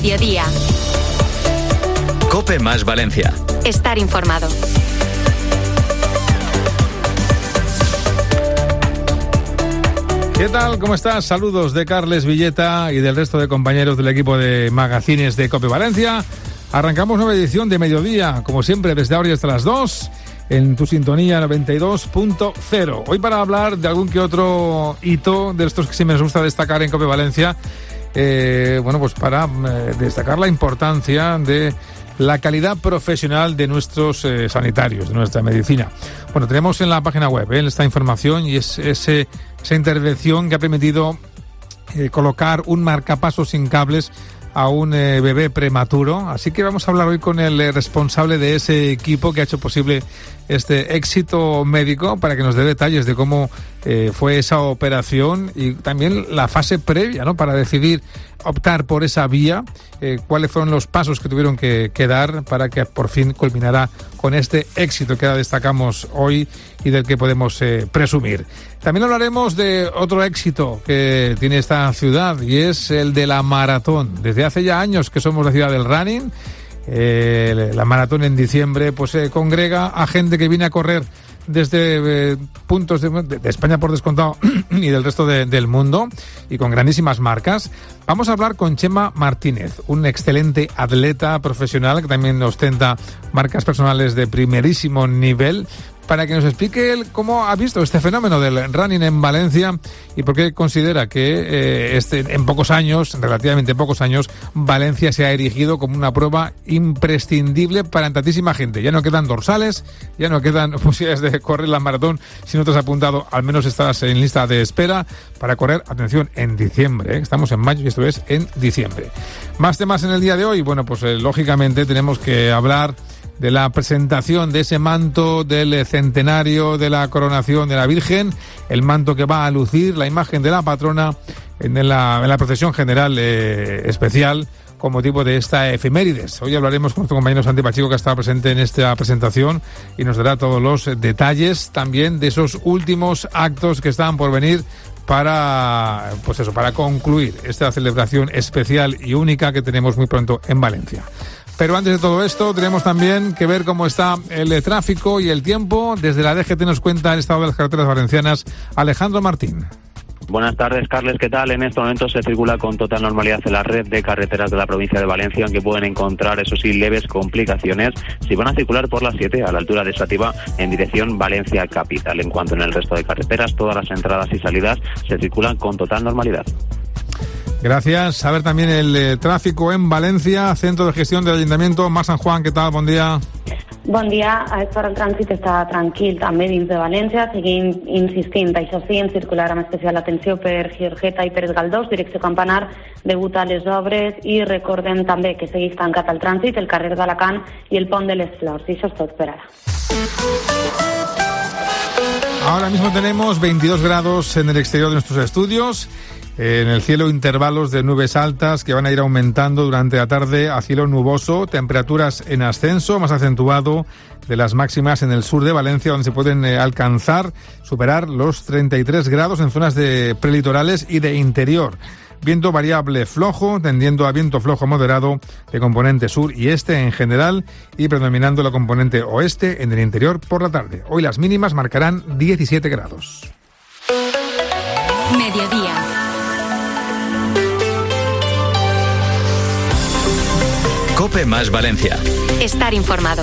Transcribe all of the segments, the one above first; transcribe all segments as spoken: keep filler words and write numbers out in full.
Mediodía. COPE más Valencia. Estar informado. ¿Qué tal? ¿Cómo estás? Saludos de Carles Villeta y del resto de compañeros del equipo de magazines de COPE Valencia. Arrancamos nueva edición de Mediodía, como siempre, desde ahora y hasta las dos, en tu sintonía noventa y dos punto cero. Hoy para hablar de algún que otro hito, de estos que sí me gusta destacar en COPE Valencia, eh, bueno, pues para eh, destacar la importancia de la calidad profesional de nuestros eh, sanitarios, de nuestra medicina. Bueno, tenemos en la página web eh, esta información y es ese, esa intervención que ha permitido eh, colocar un marcapasos sin cables a un eh, bebé prematuro. Así que vamos a hablar hoy con el eh, responsable de ese equipo que ha hecho posible este éxito médico, para que nos dé detalles de cómo eh, fue esa operación y también la fase previa, ¿no?, para decidir optar por esa vía, eh, cuáles fueron los pasos que tuvieron que, que dar para que por fin culminara con este éxito que ahora destacamos hoy y del que podemos eh, presumir. También hablaremos de otro éxito que tiene esta ciudad y es el de la maratón. Desde hace ya años que somos la ciudad del running. Eh, la maratón en diciembre pues eh, congrega a gente que viene a correr desde eh, puntos de, de España por descontado y del resto de, del mundo, y con grandísimas marcas. Vamos a hablar con Chema Martínez, un excelente atleta profesional que también ostenta marcas personales de primerísimo nivel, para que nos explique él cómo ha visto este fenómeno del running en Valencia y por qué considera que eh, este, en pocos años, relativamente pocos años, Valencia se ha erigido como una prueba imprescindible para tantísima gente. Ya no quedan dorsales, ya no quedan posibilidades de correr la maratón si no te has apuntado, al menos estás en lista de espera para correr, atención, en diciembre, ¿eh? Estamos en mayo y esto es en diciembre. Más temas en el día de hoy. Bueno, pues eh, lógicamente tenemos que hablar de la presentación de ese manto del centenario de la coronación de la Virgen, el manto que va a lucir la imagen de la patrona en la, en la procesión general eh, especial con motivo de esta efemérides. Hoy hablaremos con nuestro compañero Santi Pacheco, que ha estado presente en esta presentación y nos dará todos los detalles también de esos últimos actos que están por venir para, pues eso, para concluir esta celebración especial y única que tenemos muy pronto en Valencia. Pero antes de todo esto, tenemos también que ver cómo está el tráfico y el tiempo. Desde la D G T nos cuenta el estado de las carreteras valencianas Alejandro Martín. Buenas tardes, Carles, ¿qué tal? En este momento se circula con total normalidad en la red de carreteras de la provincia de Valencia, aunque pueden encontrar, eso sí, leves complicaciones si van a circular por la siete a la altura de Xàtiva en dirección Valencia Capital. En cuanto en el resto de carreteras, todas las entradas y salidas se circulan con total normalidad. Gracias. A ver también el eh, tráfico en Valencia, Centro de Gestión del Ayuntamiento. Mar San Juan, ¿qué tal? Bon dia. Bon dia. A esta hora el trànsit està tranquil també dins de València. Seguim insistint, això sí, en circular amb especial atenció per Giorgeta i Pérez Galdós, direcció Campanar, degut a les obres, i recordem també que segueix tancat el trànsit, el carrer d'Alacant i el pont de les Flors. I això és tot per ara. Ahora mismo tenemos veintidós grados en el exterior de nuestros estudios. En el cielo, intervalos de nubes altas que van a ir aumentando durante la tarde a cielo nuboso, temperaturas en ascenso, más acentuado de las máximas en el sur de Valencia, donde se pueden eh, alcanzar, superar los treinta y tres grados en zonas de prelitorales y de interior. Viento variable flojo, tendiendo a viento flojo moderado de componente sur y este en general, y predominando la componente oeste en el interior por la tarde. Hoy las mínimas marcarán diecisiete grados. Mediodía. COPE más Valencia. Estar informado.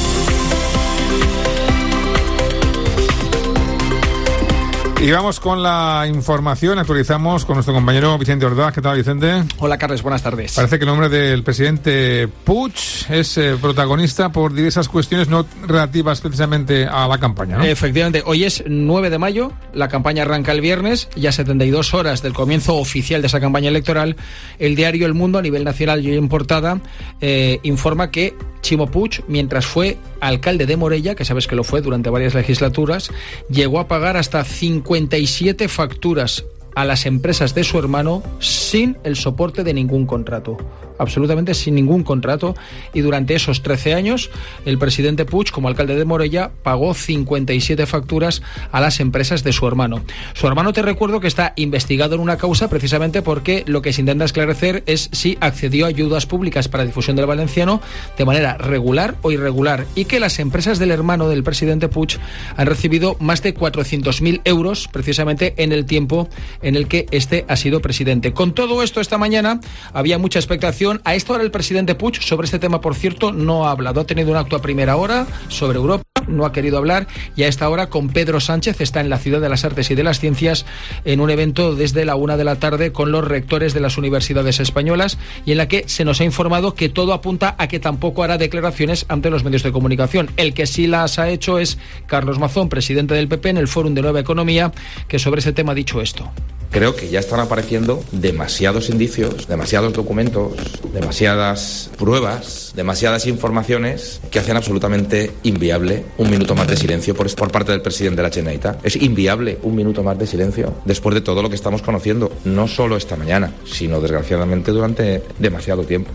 Y vamos con la información, actualizamos con nuestro compañero Vicente Ordaz. ¿Qué tal, Vicente? Hola, Carles, buenas tardes. Parece que el nombre del presidente Puig es eh, protagonista por diversas cuestiones no relativas precisamente a la campaña, ¿no? Efectivamente, hoy es nueve de mayo, la campaña arranca el viernes, ya setenta y dos horas del comienzo oficial de esa campaña electoral. El diario El Mundo, a nivel nacional y en portada, eh, informa que Ximo Puig, mientras fue alcalde de Morella, que sabes que lo fue durante varias legislaturas, llegó a pagar hasta cincuenta y siete facturas a las empresas de su hermano sin el soporte de ningún contrato. absolutamente sin ningún contrato, y durante esos trece años el presidente Puig, como alcalde de Morella, pagó cincuenta y siete facturas a las empresas de su hermano. Su hermano, te recuerdo que está investigado en una causa precisamente porque lo que se intenta esclarecer es si accedió a ayudas públicas para difusión del valenciano de manera regular o irregular, y que las empresas del hermano del presidente Puig han recibido más de cuatrocientos mil euros precisamente en el tiempo en el que este ha sido presidente. Con todo esto, esta mañana había mucha expectación. A esta hora el presidente Puig sobre este tema, por cierto, no ha hablado. Ha tenido un acto a primera hora sobre Europa, no ha querido hablar, y a esta hora con Pedro Sánchez está en la Ciudad de las Artes y de las Ciencias en un evento desde la una de la tarde con los rectores de las universidades españolas, y en la que se nos ha informado que todo apunta a que tampoco hará declaraciones ante los medios de comunicación. El que sí las ha hecho es Carlos Mazón, presidente del P P, en el Fórum de Nueva Economía, que sobre ese tema ha dicho esto. Creo que ya están apareciendo demasiados indicios, demasiados documentos, demasiadas pruebas, demasiadas informaciones que hacen absolutamente inviable un minuto más de silencio por, por parte del presidente de la Generalitat. Es inviable un minuto más de silencio después de todo lo que estamos conociendo, no solo esta mañana, sino desgraciadamente durante demasiado tiempo.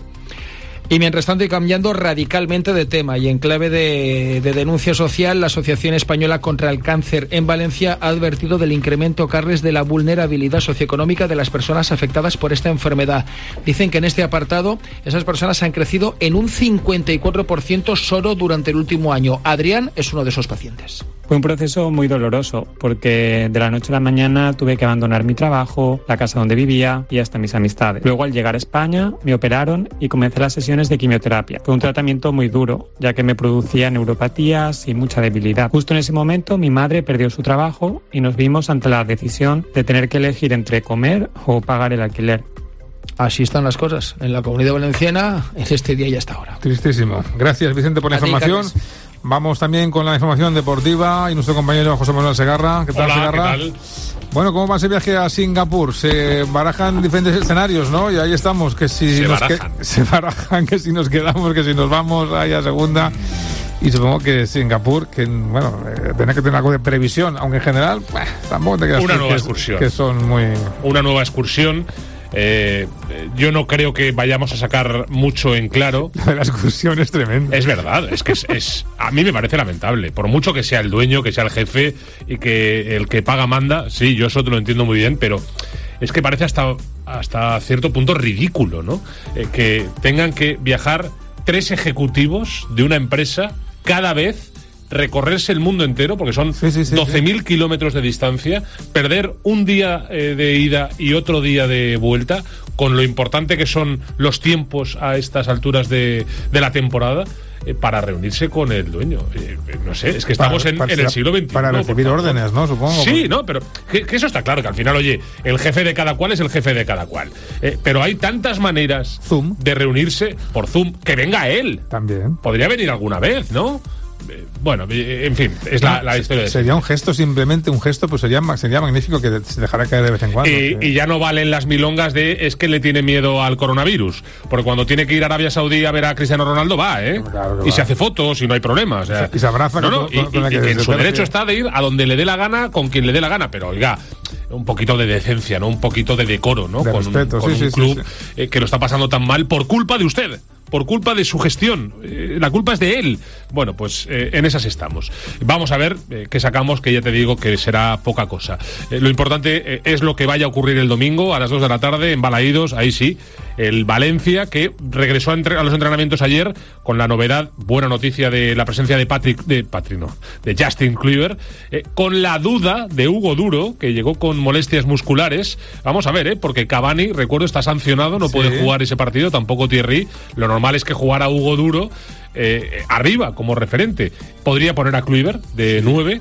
Y mientras tanto, y cambiando radicalmente de tema y en clave de, de denuncia social, la Asociación Española contra el Cáncer en Valencia ha advertido del incremento, Carles, de la vulnerabilidad socioeconómica de las personas afectadas por esta enfermedad. Dicen que en este apartado esas personas han crecido en un cincuenta y cuatro por ciento solo durante el último año. Adrián es uno de esos pacientes. Fue un proceso muy doloroso porque de la noche a la mañana tuve que abandonar mi trabajo, la casa donde vivía y hasta mis amistades. Luego, al llegar a España, me operaron y comencé las sesiones de quimioterapia. Fue un tratamiento muy duro, ya que me producía neuropatías y mucha debilidad. Justo en ese momento mi madre perdió su trabajo y nos vimos ante la decisión de tener que elegir entre comer o pagar el alquiler. Así están las cosas en la Comunidad Valenciana en este día y hasta ahora. Tristísimo. Gracias, Vicente, por la Así, información. Carles. Vamos también con la información deportiva y nuestro compañero José Manuel Segarra. ¿Qué tal, Hola, Segarra? ¿qué tal? Bueno, ¿cómo va ese viaje a Singapur? Se barajan diferentes escenarios, ¿no? Y ahí estamos, que si Se nos barajan. Que, se barajan, que si nos quedamos, que si nos vamos ahí a segunda. Y supongo que Singapur, que bueno, eh, tiene que tener algo de previsión, aunque en general, bah, tampoco te creas Una que, nueva que, excursión. que son muy... Una nueva excursión. Eh, yo no creo que vayamos a sacar mucho en claro. La excursión es tremenda. Es verdad, es que es, es a mí me parece lamentable. Por mucho que sea el dueño, que sea el jefe y que el que paga manda, sí, yo eso te lo entiendo muy bien, pero es que parece hasta, hasta cierto punto ridículo, ¿no? Eh, que tengan que viajar tres ejecutivos de una empresa cada vez, recorrerse el mundo entero, porque son sí, sí, sí, doce mil sí. kilómetros de distancia, perder un día eh, de ida y otro día de vuelta, con lo importante que son los tiempos a estas alturas de, de la temporada, eh, para reunirse con el dueño. Eh, no sé, es que estamos para, en, para, en el siglo veintiuno. Para recibir órdenes, ¿no? Supongo. Sí, no, pero que, que eso está claro, que al final, oye, el jefe de cada cual es el jefe de cada cual. Eh, pero hay tantas maneras Zoom. de reunirse por Zoom, que venga él. También. Podría venir alguna vez, ¿no? Bueno, en fin, es la, la historia de Sería eso. un gesto, simplemente un gesto, pues sería, sería magnífico que se dejara caer de vez en cuando. Y, que... y ya no valen las milongas de es que le tiene miedo al coronavirus. Porque cuando tiene que ir a Arabia Saudí a ver a Cristiano Ronaldo, va, ¿eh? Claro que y va. se hace fotos y no hay problema. O sea, y se abraza no, con- no, y, con- con la y- que y en se su tercia. derecho está de ir a donde le dé la gana, con quien le dé la gana. Pero oiga, un poquito de decencia, ¿no? Un poquito de decoro, ¿no? De con respeto, un, con sí, un sí, sí, club sí. eh, que lo está pasando tan mal por culpa de usted. Por culpa de su gestión. Eh, la culpa es de él. Bueno, pues eh, en esas estamos. Vamos a ver eh, qué sacamos, que ya te digo que será poca cosa. Eh, lo importante eh, es lo que vaya a ocurrir el domingo a las dos de la tarde en Balaídos, ahí sí. El Valencia, que regresó a, entre, a los entrenamientos ayer con la novedad, buena noticia de la presencia de Patrick, de Patrick no, de Justin Kluivert, eh, con la duda de Hugo Duro, que llegó con molestias musculares. Vamos a ver, ¿eh? Porque Cavani, recuerdo, está sancionado, no Sí. puede jugar ese partido, tampoco Thierry. Lo normal es que jugara Hugo Duro eh, arriba como referente. Podría poner a Kluivert de nueve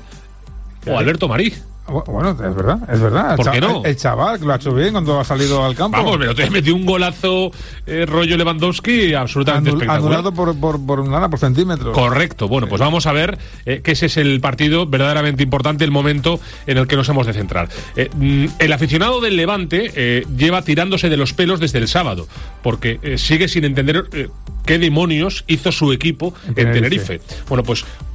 o Alberto Marí. Bueno, es verdad, es verdad. El ¿Por qué cha- no? El, el chaval que lo ha hecho bien cuando ha salido al campo. Vamos, pero te metió un golazo eh, rollo Lewandowski absolutamente Anul- espectacular. anulado por, por, por nada, por centímetros. Correcto. Bueno, pues vamos a ver eh, que ese es el partido verdaderamente importante, el momento en el que nos hemos de centrar. Eh, mm, el aficionado del Levante eh, lleva tirándose de los pelos desde el sábado, porque eh, sigue sin entender eh, qué demonios hizo su equipo en En Tenerife. Tenerife. Bueno, pues hoy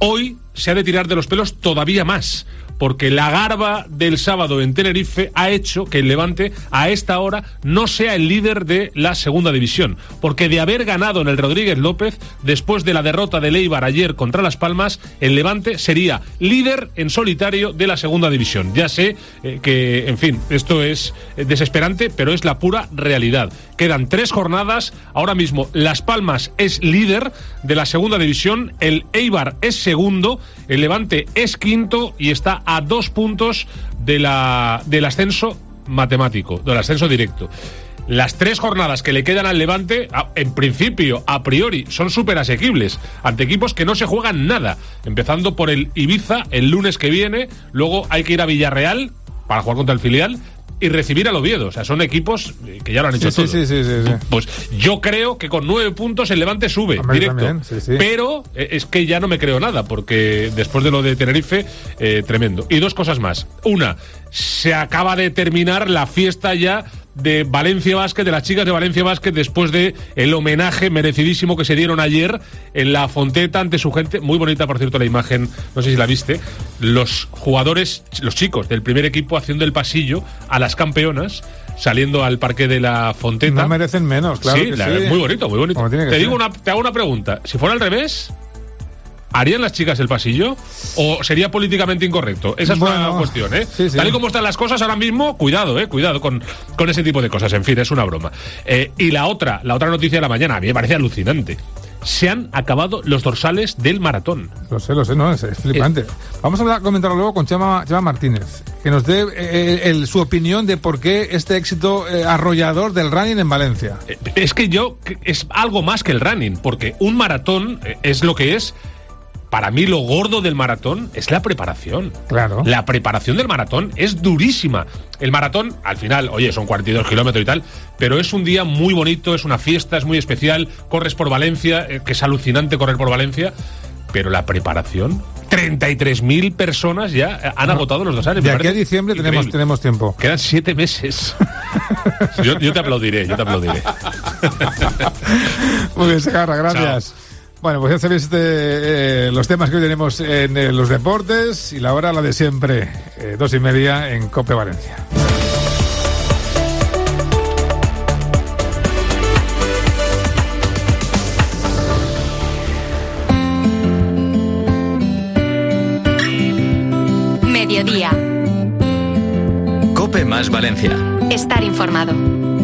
se ha de tirar de los pelos todavía más, porque la garba del sábado en Tenerife ha hecho que el Levante a esta hora no sea el líder de la segunda división, porque de haber ganado en el Rodríguez López, después de la derrota del Eibar ayer contra Las Palmas, el Levante sería líder en solitario de la segunda división. Ya sé eh, que, en fin, esto es desesperante, pero es la pura realidad. Quedan tres jornadas, ahora mismo Las Palmas es líder de la segunda división, el Eibar es segundo, el Levante es quinto y está a dos puntos de la, del ascenso matemático, del ascenso directo. Las tres jornadas que le quedan al Levante, en principio, a priori, son súper asequibles ante equipos que no se juegan nada, empezando por el Ibiza el lunes que viene, luego hay que ir a Villarreal para jugar contra el filial y recibir al Oviedo. O sea, son equipos que ya lo han hecho sí, todo. Sí, sí, sí, sí. Pues yo creo que con nueve puntos el Levante sube Hombre, directo. También, sí, sí. Pero es que ya no me creo nada, porque después de lo de Tenerife, eh, tremendo. Y dos cosas más. Una, se acaba de terminar la fiesta ya de Valencia Basket, de las chicas de Valencia Basket, después de el homenaje merecidísimo que se dieron ayer en la Fonteta ante su gente. Muy bonita, por cierto, la imagen, no sé si la viste. Los jugadores, los chicos del primer equipo haciendo el pasillo a las campeonas, saliendo al parque de la Fonteta. No merecen menos, claro. Sí, que la, sí. muy bonito, muy bonito. Te ser. digo una, te hago una pregunta. Si fuera al revés, ¿harían las chicas el pasillo? ¿O sería políticamente incorrecto? Esa es bueno, una cuestión, ¿eh? Sí, sí. Tal y como están las cosas ahora mismo, cuidado, ¿eh? Cuidado con, con ese tipo de cosas. En fin, es una broma. Eh, y la otra, la otra noticia de la mañana, a mí me parece alucinante. Se han acabado los dorsales del maratón. Lo sé, lo sé, no, es, es flipante. Eh. Vamos a hablar, comentarlo luego con Chema, Chema Martínez, que nos dé eh, el, su opinión de por qué este éxito eh, arrollador del running en Valencia. Eh, es que yo, es algo más que el running, porque un maratón eh, es lo que es. Para mí lo gordo del maratón es la preparación. Claro. La preparación del maratón es durísima. El maratón, al final, oye, son cuarenta y dos kilómetros y tal, pero es un día muy bonito, es una fiesta, es muy especial. Corres por Valencia, eh, que es alucinante correr por Valencia, pero la preparación, treinta y tres mil personas ya han no, agotado los dorsales. De aquí a diciembre tenemos, tenemos tiempo. Quedan siete meses. yo, yo te aplaudiré, yo te aplaudiré. Muy bien, Segarra, gracias. Chao. Bueno, pues ya sabéis este, eh, los temas que hoy tenemos en eh, los deportes y la hora, la de siempre, eh, dos y media en COPE Valencia. Mediodía. COPE más Valencia. Estar informado.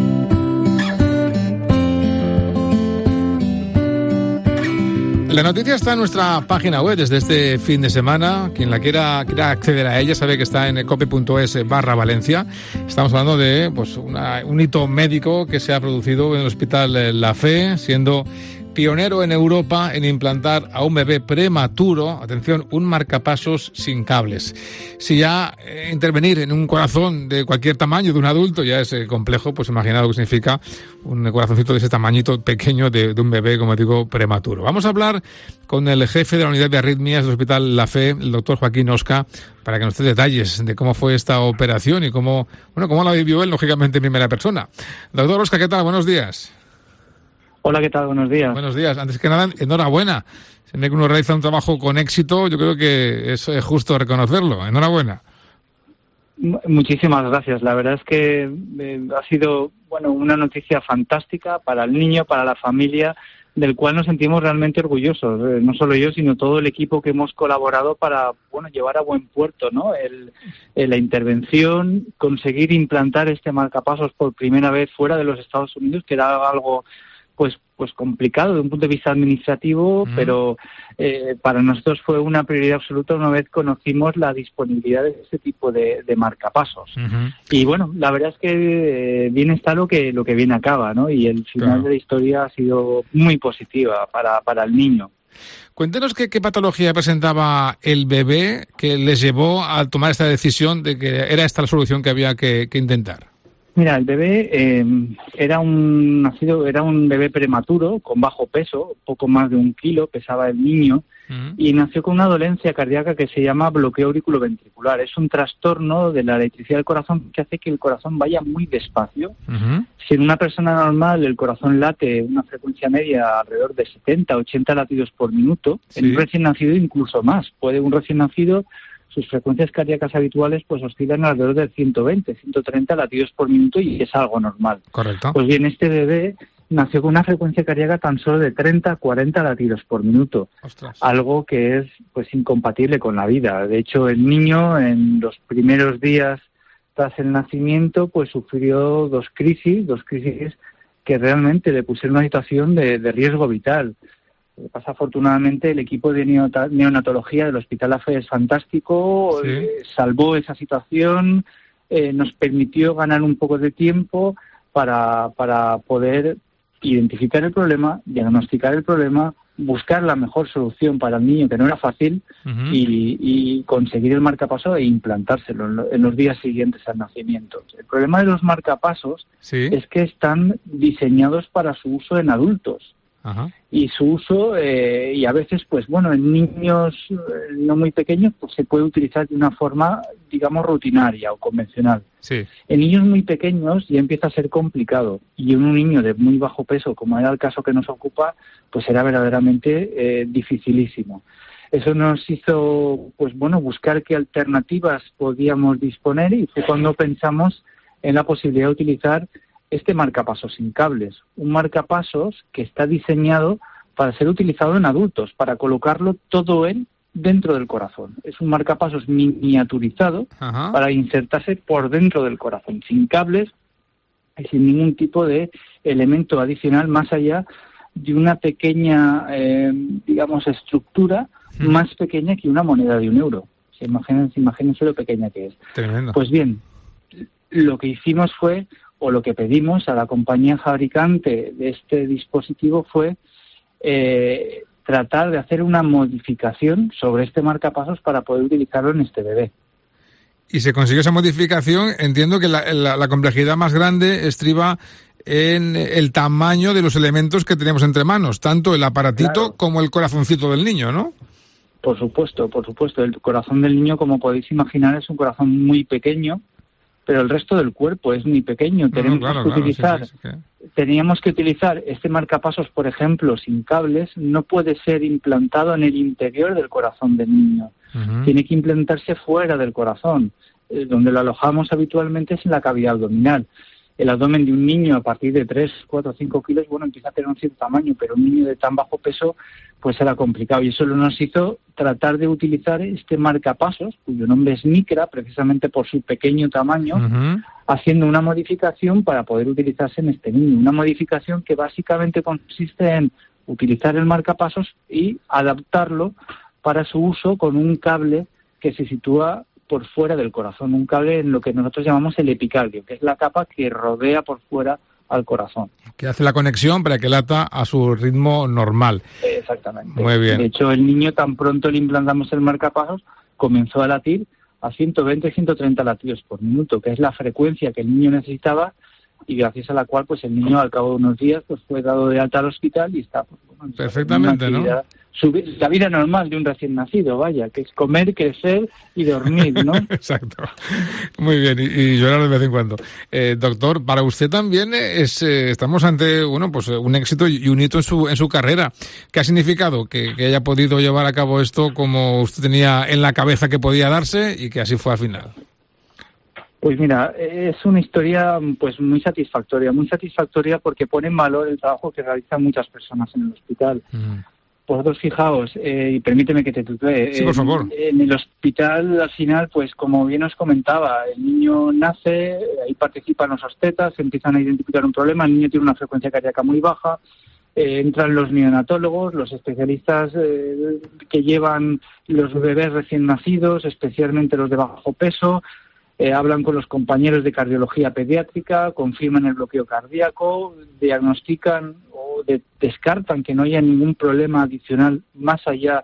La noticia está en nuestra página web desde este fin de semana. Quien la quiera, quiera acceder a ella sabe que está en cope.es barra Valencia. Estamos hablando de pues una, un hito médico que se ha producido en el Hospital La Fe, siendo pionero en Europa en implantar a un bebé prematuro, atención, un marcapasos sin cables. Si ya eh, intervenir en un corazón de cualquier tamaño de un adulto ya es eh, complejo, pues imaginad lo que significa un corazoncito de ese tamañito pequeño de, de un bebé, como digo, prematuro. Vamos a hablar con el jefe de la unidad de arritmias del Hospital La Fe, el doctor Joaquín Osca, para que nos dé detalles de cómo fue esta operación y cómo, bueno, cómo la vivió él, lógicamente, en primera persona. Doctor Osca, ¿qué tal? Buenos días. Hola, ¿qué tal? Buenos días. Buenos días. Antes que nada, enhorabuena. Si uno realiza un trabajo con éxito, yo creo que es justo reconocerlo. Enhorabuena. Muchísimas gracias. La verdad es que eh, ha sido bueno una noticia fantástica para el niño, para la familia, del cual nos sentimos realmente orgullosos. Eh, no solo yo, sino todo el equipo que hemos colaborado para bueno llevar a buen puerto, ¿no? El, el, la intervención, conseguir implantar este marcapasos por primera vez fuera de los Estados Unidos, que era algo pues pues complicado de un punto de vista administrativo, mm. pero eh, para nosotros fue una prioridad absoluta una vez conocimos la disponibilidad de este tipo de, de marcapasos. Uh-huh. Y bueno, la verdad es que eh, bien está lo que lo que bien acaba, ¿no? Y el final claro. de la historia ha sido muy positiva para, para el niño. Cuéntenos qué, qué patología presentaba el bebé que les llevó a tomar esta decisión de que era esta la solución que había que, que intentar. Mira, el bebé eh, era un nacido, era un bebé prematuro, con bajo peso, poco más de un kilo pesaba el niño, uh-huh. y nació con una dolencia cardíaca que se llama bloqueo auriculoventricular. Es un trastorno de la electricidad del corazón que hace que el corazón vaya muy despacio. Uh-huh. Si en una persona normal el corazón late una frecuencia media alrededor de setenta, ochenta latidos por minuto, sí. en un recién nacido incluso más. Puede un recién nacido, sus frecuencias cardíacas habituales pues oscilan alrededor de ciento veinte, ciento treinta latidos por minuto y es algo normal. Correcto. Pues bien, este bebé nació con una frecuencia cardíaca tan solo de treinta a cuarenta latidos por minuto. Ostras. Algo que es pues incompatible con la vida. De hecho, el niño en los primeros días tras el nacimiento pues sufrió dos crisis, dos crisis que realmente le pusieron una situación de, de riesgo vital. Pasa afortunadamente el equipo de neonatología del Hospital A F E es fantástico, sí. eh, salvó esa situación, eh, nos permitió ganar un poco de tiempo para, para poder identificar el problema, diagnosticar el problema, buscar la mejor solución para el niño, que no era fácil, uh-huh. y, y conseguir el marcapaso e implantárselo en, lo, en los días siguientes al nacimiento. El problema de los marcapasos sí. es que están diseñados para su uso en adultos. Ajá. Y su uso, eh, y a veces, pues bueno, en niños eh, no muy pequeños, pues se puede utilizar de una forma, digamos, rutinaria o convencional. Sí. En niños muy pequeños ya empieza a ser complicado, y en un niño de muy bajo peso, como era el caso que nos ocupa, pues era verdaderamente eh, dificilísimo. Eso nos hizo, pues bueno, buscar qué alternativas podíamos disponer, y fue cuando pensamos en la posibilidad de utilizar este marcapasos sin cables, un marcapasos que está diseñado para ser utilizado en adultos, para colocarlo todo él dentro del corazón. Es un marcapasos miniaturizado Ajá. para insertarse por dentro del corazón, sin cables y sin ningún tipo de elemento adicional más allá de una pequeña, eh, digamos, estructura hmm. más pequeña que una moneda de un euro. Imagínense, imagínense lo pequeña que es. Tremendo. Pues bien, lo que hicimos fue, o lo que pedimos a la compañía fabricante de este dispositivo fue eh, tratar de hacer una modificación sobre este marcapasos para poder utilizarlo en este bebé. Y se consiguió esa modificación. Entiendo que la, la, la complejidad más grande estriba en el tamaño de los elementos que tenemos entre manos, tanto el aparatito claro. como el corazoncito del niño, ¿no? Por supuesto, por supuesto. El corazón del niño, como podéis imaginar, es un corazón muy pequeño, pero el resto del cuerpo es muy pequeño. No, Tenemos claro, que claro, utilizar, sí, sí, sí. teníamos que utilizar este marcapasos, por ejemplo, sin cables, no puede ser implantado en el interior del corazón del niño. Uh-huh. Tiene que implantarse fuera del corazón. Eh, donde lo alojamos habitualmente es en la cavidad abdominal. El abdomen de un niño a partir de tres, cuatro, cinco kilos, bueno, empieza a tener un cierto tamaño, pero un niño de tan bajo peso, pues era complicado. Y eso nos hizo tratar de utilizar este marcapasos, cuyo nombre es Micra, precisamente por su pequeño tamaño, uh-huh. haciendo una modificación para poder utilizarse en este niño. Una modificación que básicamente consiste en utilizar el marcapasos y adaptarlo para su uso con un cable que se sitúa por fuera del corazón, un cable en lo que nosotros llamamos el epicardio, que es la capa que rodea por fuera al corazón. Que hace la conexión para que lata a su ritmo normal. Exactamente. Muy bien. De hecho, el niño, tan pronto le implantamos el marcapasos, comenzó a latir a ciento veinte, ciento treinta latidos por minuto, que es la frecuencia que el niño necesitaba y gracias a la cual pues el niño al cabo de unos días pues fue dado de alta al hospital y está pues, bueno, perfectamente, ¿no? Su, la vida normal de un recién nacido, vaya, que es comer, crecer y dormir, ¿no? Exacto. Muy bien, y, y llorar de vez en cuando. Eh, doctor, para usted también es eh, estamos ante bueno pues un éxito y un hito en su en su carrera. ¿Qué ha significado que, que haya podido llevar a cabo esto como usted tenía en la cabeza que podía darse y que así fue al final? Pues mira, es una historia pues muy satisfactoria, muy satisfactoria porque pone en valor el trabajo que realizan muchas personas en el hospital. Uh-huh. Vosotros fijaos, eh, y permíteme que te tutee, sí, por favor. En, en el hospital al final, pues como bien os comentaba, el niño nace, ahí participan los obstetras, empiezan a identificar un problema, el niño tiene una frecuencia cardíaca muy baja, eh, entran los neonatólogos, los especialistas eh, que llevan los bebés recién nacidos, especialmente los de bajo peso, Eh, hablan con los compañeros de cardiología pediátrica, confirman el bloqueo cardíaco, diagnostican o de, descartan que no haya ningún problema adicional más allá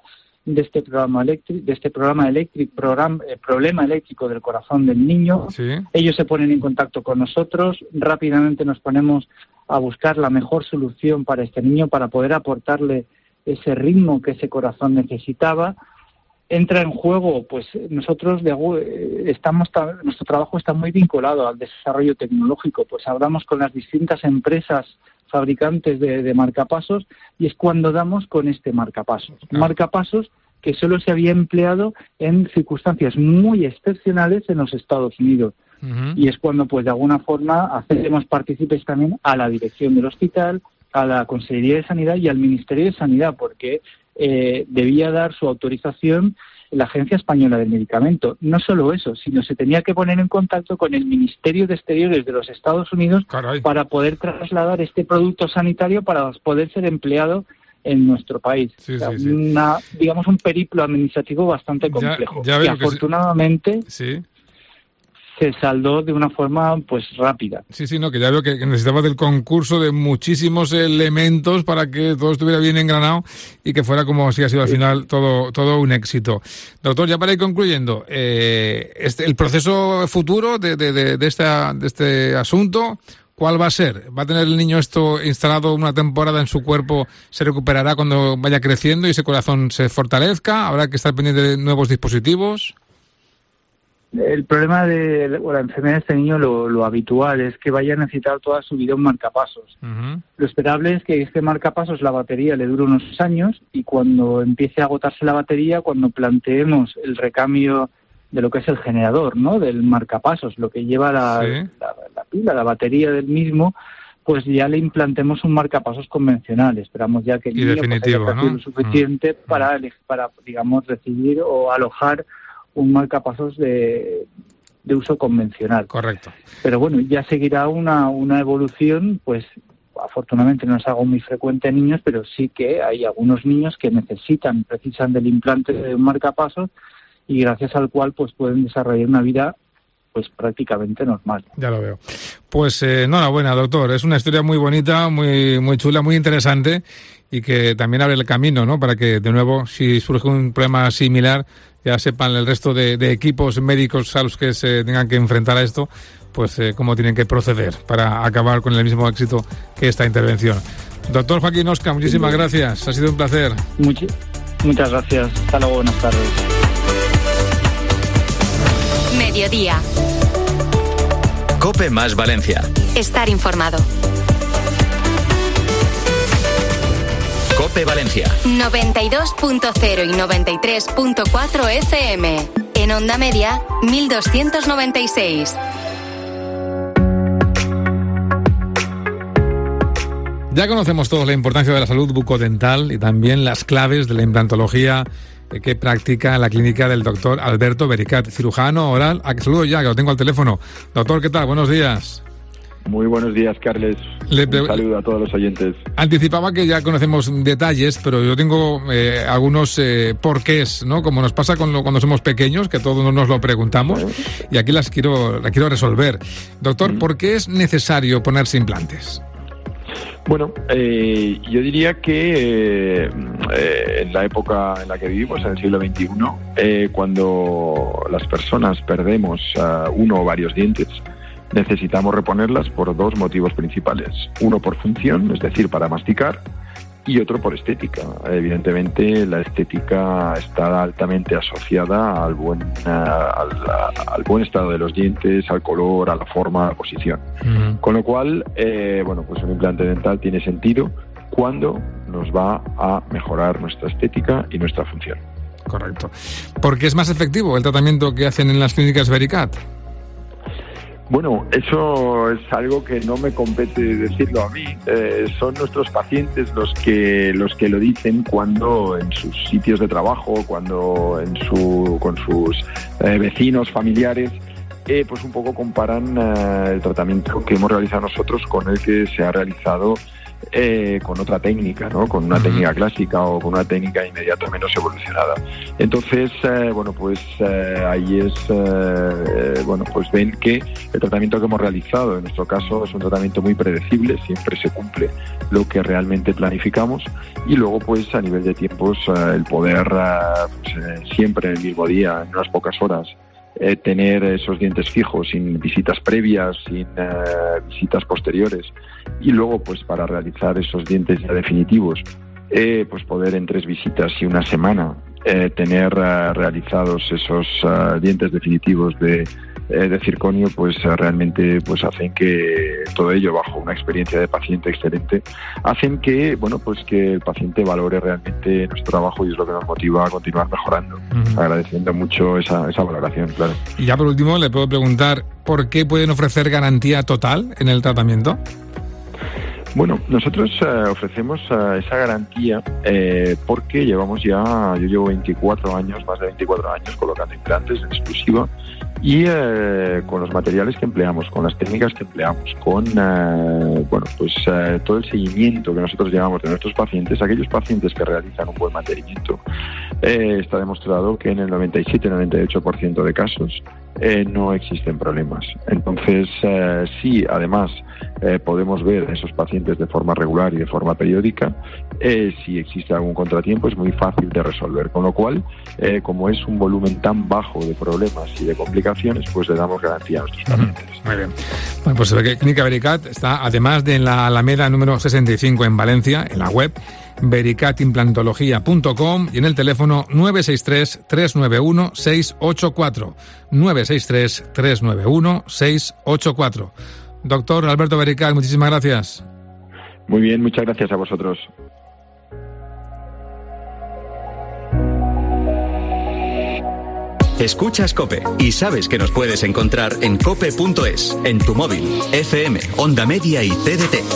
de este programa eléctrico, de este programa eléctrico, programa, eh, problema eléctrico del corazón del niño. Sí. Ellos se ponen en contacto con nosotros, rápidamente nos ponemos a buscar la mejor solución para este niño, para poder aportarle ese ritmo que ese corazón necesitaba. Entra en juego, pues nosotros de, estamos, nuestro trabajo está muy vinculado al desarrollo tecnológico, pues hablamos con las distintas empresas fabricantes de, de marcapasos y es cuando damos con este marcapasos. Ah. Marcapasos que solo se había empleado en circunstancias muy excepcionales en los Estados Unidos. Uh-huh. Y es cuando, pues de alguna forma, hacemos partícipes también a la dirección del hospital, a la Consejería de Sanidad y al Ministerio de Sanidad, porque eh, debía dar su autorización la Agencia Española del Medicamento. No solo eso, sino se tenía que poner en contacto con el Ministerio de Exteriores de los Estados Unidos. Caray. Para poder trasladar este producto sanitario para poder ser empleado en nuestro país. Sí, o sea, sí, sí. Una, digamos, un periplo administrativo bastante complejo. Ya, ya y afortunadamente sí. se saldó de una forma pues rápida. Sí, sí, no, que ya veo que necesitaba del concurso de muchísimos elementos para que todo estuviera bien engranado y que fuera como si ha sido al final todo todo un éxito. Doctor, ya para ir concluyendo, eh, este, el proceso futuro de, de, de, de, esta, de este asunto, ¿cuál va a ser? ¿Va a tener el niño esto instalado una temporada en su cuerpo, se recuperará cuando vaya creciendo y ese corazón se fortalezca? ¿Habrá que estar pendiente de nuevos dispositivos? El problema de la enfermedad de este niño, lo, lo habitual, es que vaya a necesitar toda su vida un marcapasos. Uh-huh. Lo esperable es que este marcapasos, la batería, le dure unos años y cuando empiece a agotarse la batería, cuando planteemos el recambio de lo que es el generador, ¿no?, del marcapasos, lo que lleva la, sí. la, la pila, la batería del mismo, pues ya le implantemos un marcapasos convencional. Esperamos ya que el y niño definitivo, pues, haya ¿no? lo suficiente uh-huh. para, para, digamos, recibir o alojar un marcapasos de, de uso convencional. Correcto. Pero bueno, ya seguirá una, una evolución, pues afortunadamente no es algo muy frecuente en niños, pero sí que hay algunos niños que necesitan, precisan del implante de un marcapasos y gracias al cual pues pueden desarrollar una vida pues prácticamente normal. Ya lo veo. Pues eh, enhorabuena, doctor. Es una historia muy bonita, muy muy chula, muy interesante y que también abre el camino, ¿no?, para que de nuevo, si surge un problema similar, ya sepan el resto de, de equipos médicos a los que se tengan que enfrentar a esto, pues eh, cómo tienen que proceder para acabar con el mismo éxito que esta intervención. Doctor Joaquín Osca, muchísimas sí. gracias. Ha sido un placer. Much- muchas gracias. Hasta luego. Buenas tardes. Mediodía. COPE más Valencia. Estar informado. COPE Valencia. noventa y dos punto cero y noventa y tres punto cuatro F M. En onda media, mil doscientos noventa y seis. Ya conocemos todos la importancia de la salud bucodental y también las claves de la implantología que practica en la clínica del doctor Alberto Bericat, cirujano oral. A que saludo ya, que lo tengo al teléfono. Doctor, ¿qué tal? Buenos días. Muy buenos días, Carles. Le pre- Un saludo a todos los oyentes. Anticipaba que ya conocemos detalles, pero yo tengo eh, algunos eh, porqués, ¿no? Como nos pasa con lo, cuando somos pequeños, que todos nos lo preguntamos, ¿sí? Y aquí las quiero, las quiero resolver. Doctor, mm. ¿por qué es necesario ponerse implantes? Bueno, eh, yo diría que eh, en la época en la que vivimos, en el siglo veintiuno, eh, cuando las personas perdemos uh, uno o varios dientes, necesitamos reponerlas por dos motivos principales. Uno por función, es decir, para masticar, y otro por estética. Evidentemente, la estética está altamente asociada al buen, uh, al, al buen estado de los dientes, al color, a la forma, a la posición. Uh-huh. Con lo cual, eh, bueno, pues un implante dental tiene sentido cuando nos va a mejorar nuestra estética y nuestra función. Correcto. ¿Por qué es más efectivo el tratamiento que hacen en las clínicas Bericat? Bueno, eso es algo que no me compete decirlo a mí. Eh, son nuestros pacientes los que los que lo dicen cuando en sus sitios de trabajo, cuando en su con sus eh, vecinos, familiares, eh, pues un poco comparan eh, el tratamiento que hemos realizado nosotros con el que se ha realizado eh, con otra técnica, ¿no? Con una uh-huh. técnica clásica o con una técnica inmediata menos evolucionada. Entonces, eh, bueno, pues eh, ahí es, eh, bueno, pues ven que el tratamiento que hemos realizado, en nuestro caso, es un tratamiento muy predecible, siempre se cumple lo que realmente planificamos, y luego, pues a nivel de tiempos, eh, el poder eh, pues, eh, siempre en el mismo día, en unas pocas horas, Eh, tener esos dientes fijos sin visitas previas, sin eh, visitas posteriores, y luego pues para realizar esos dientes ya definitivos, eh, pues poder en tres visitas y una semana eh, tener uh, realizados esos uh, dientes definitivos de, eh, de circonio, pues uh, realmente pues hacen que todo ello, bajo una experiencia de paciente excelente, hacen que, bueno, pues que el paciente valore realmente nuestro trabajo, y es lo que nos motiva a continuar mejorando. Uh-huh. Agradeciendo mucho esa, esa valoración, claro. Y ya por último le puedo preguntar, ¿por qué pueden ofrecer garantía total en el tratamiento? Bueno, nosotros uh, ofrecemos uh, esa garantía eh, porque llevamos ya, yo llevo veinticuatro años, más de veinticuatro años colocando implantes en exclusiva, y eh, con los materiales que empleamos, con las técnicas que empleamos, con uh, bueno, pues uh, todo el seguimiento que nosotros llevamos de nuestros pacientes, aquellos pacientes que realizan un buen mantenimiento, eh, está demostrado que en el noventa y siete noventa y ocho por ciento de casos eh, no existen problemas. Entonces, uh, sí, además eh, podemos ver a esos pacientes de forma regular y de forma periódica, eh, si existe algún contratiempo es muy fácil de resolver, con lo cual, eh, como es un volumen tan bajo de problemas y de complicaciones, pues le damos garantía a nuestros pacientes. Muy bien. Bueno, pues se ve que Clínica Vericat está, además de en la Alameda número sesenta y cinco en Valencia, en la web vericat implantología punto com, y en el teléfono nueve seis tres, tres nueve uno, seis ocho cuatro, nueve seis tres, tres nueve uno, seis ocho cuatro. Doctor Alberto Vericat, muchísimas gracias. Muy bien, muchas gracias a vosotros. Escuchas COPE y sabes que nos puedes encontrar en cope punto es, en tu móvil, F M, Onda Media y T D T.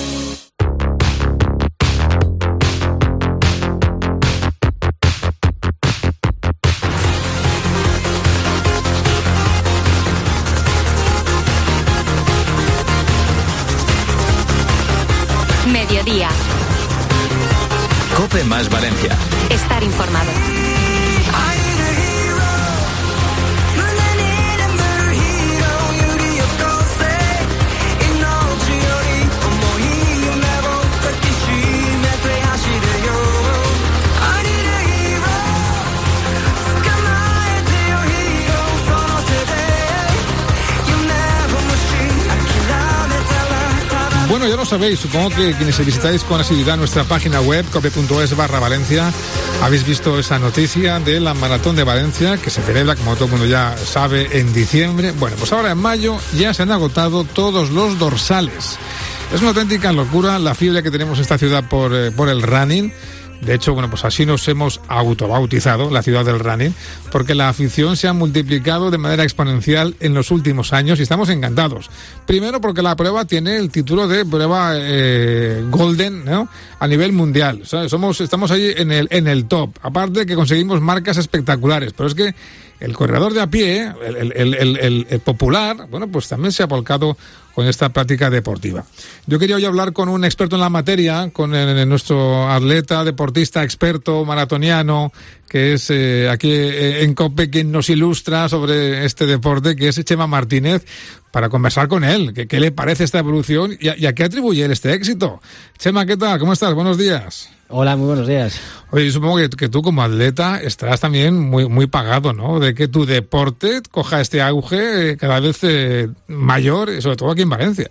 Mediodía. COPE más Valencia. Estar informado. Bueno, ya lo sabéis, supongo que quienes visitáis con asiduidad nuestra página web, cope punto es barra Valencia, habéis visto esa noticia de la Maratón de Valencia, que se celebra, como todo el mundo ya sabe, en diciembre. Bueno, pues ahora en mayo ya se han agotado todos los dorsales. Es una auténtica locura la fiebre que tenemos en esta ciudad por, eh, por el running. De hecho, bueno, pues así nos hemos autobautizado, la ciudad del running, porque la afición se ha multiplicado de manera exponencial en los últimos años y estamos encantados. Primero porque la prueba tiene el título de prueba eh, Golden, ¿no?, a nivel mundial. O sea, somos, estamos ahí en el, en el top. Aparte que conseguimos marcas espectaculares, pero es que el corredor de a pie, el, el, el, el, el popular, bueno, pues también se ha volcado con esta práctica deportiva. Yo quería hoy hablar con un experto en la materia, con el, nuestro atleta, deportista, experto, maratoniano, que es eh, aquí eh, en COPE quien nos ilustra sobre este deporte, que es Chema Martínez, para conversar con él, que qué le parece esta evolución y a, y a qué atribuye él este éxito. Chema, ¿qué tal? ¿Cómo estás? Buenos días. Hola, muy buenos días. Oye, yo supongo que, que tú como atleta estarás también muy muy pagado, ¿no?, de que tu deporte coja este auge eh, cada vez eh, mayor, sobre todo aquí en Valencia.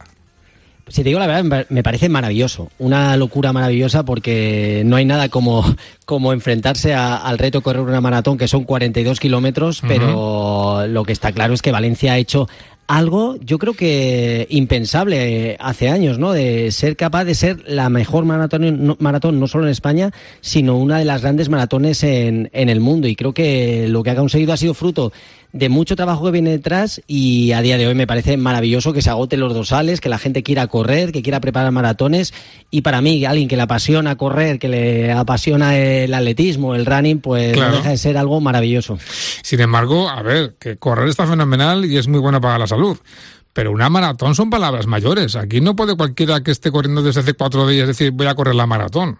Si te digo la verdad, me parece maravilloso, una locura maravillosa, porque no hay nada como, como enfrentarse a, al reto de correr una maratón, que son cuarenta y dos kilómetros, uh-huh. Pero lo que está claro es que Valencia ha hecho algo, yo creo que impensable hace años, ¿no?, de ser capaz de ser la mejor maratón, no, maratón no solo en España, sino una de las grandes maratones en, en el mundo. Y creo que lo que ha conseguido ha sido fruto de mucho trabajo que viene detrás, y a día de hoy me parece maravilloso que se agoten los dorsales, que la gente quiera correr, que quiera preparar maratones. Y para mí, alguien que le apasiona correr, que le apasiona el atletismo, el running, pues claro, no deja de ser algo maravilloso. Sin embargo, a ver, que correr está fenomenal y es muy bueno para la salud, Pero una maratón son palabras mayores. Aquí no puede cualquiera que esté corriendo desde hace cuatro días decir voy a correr la maratón.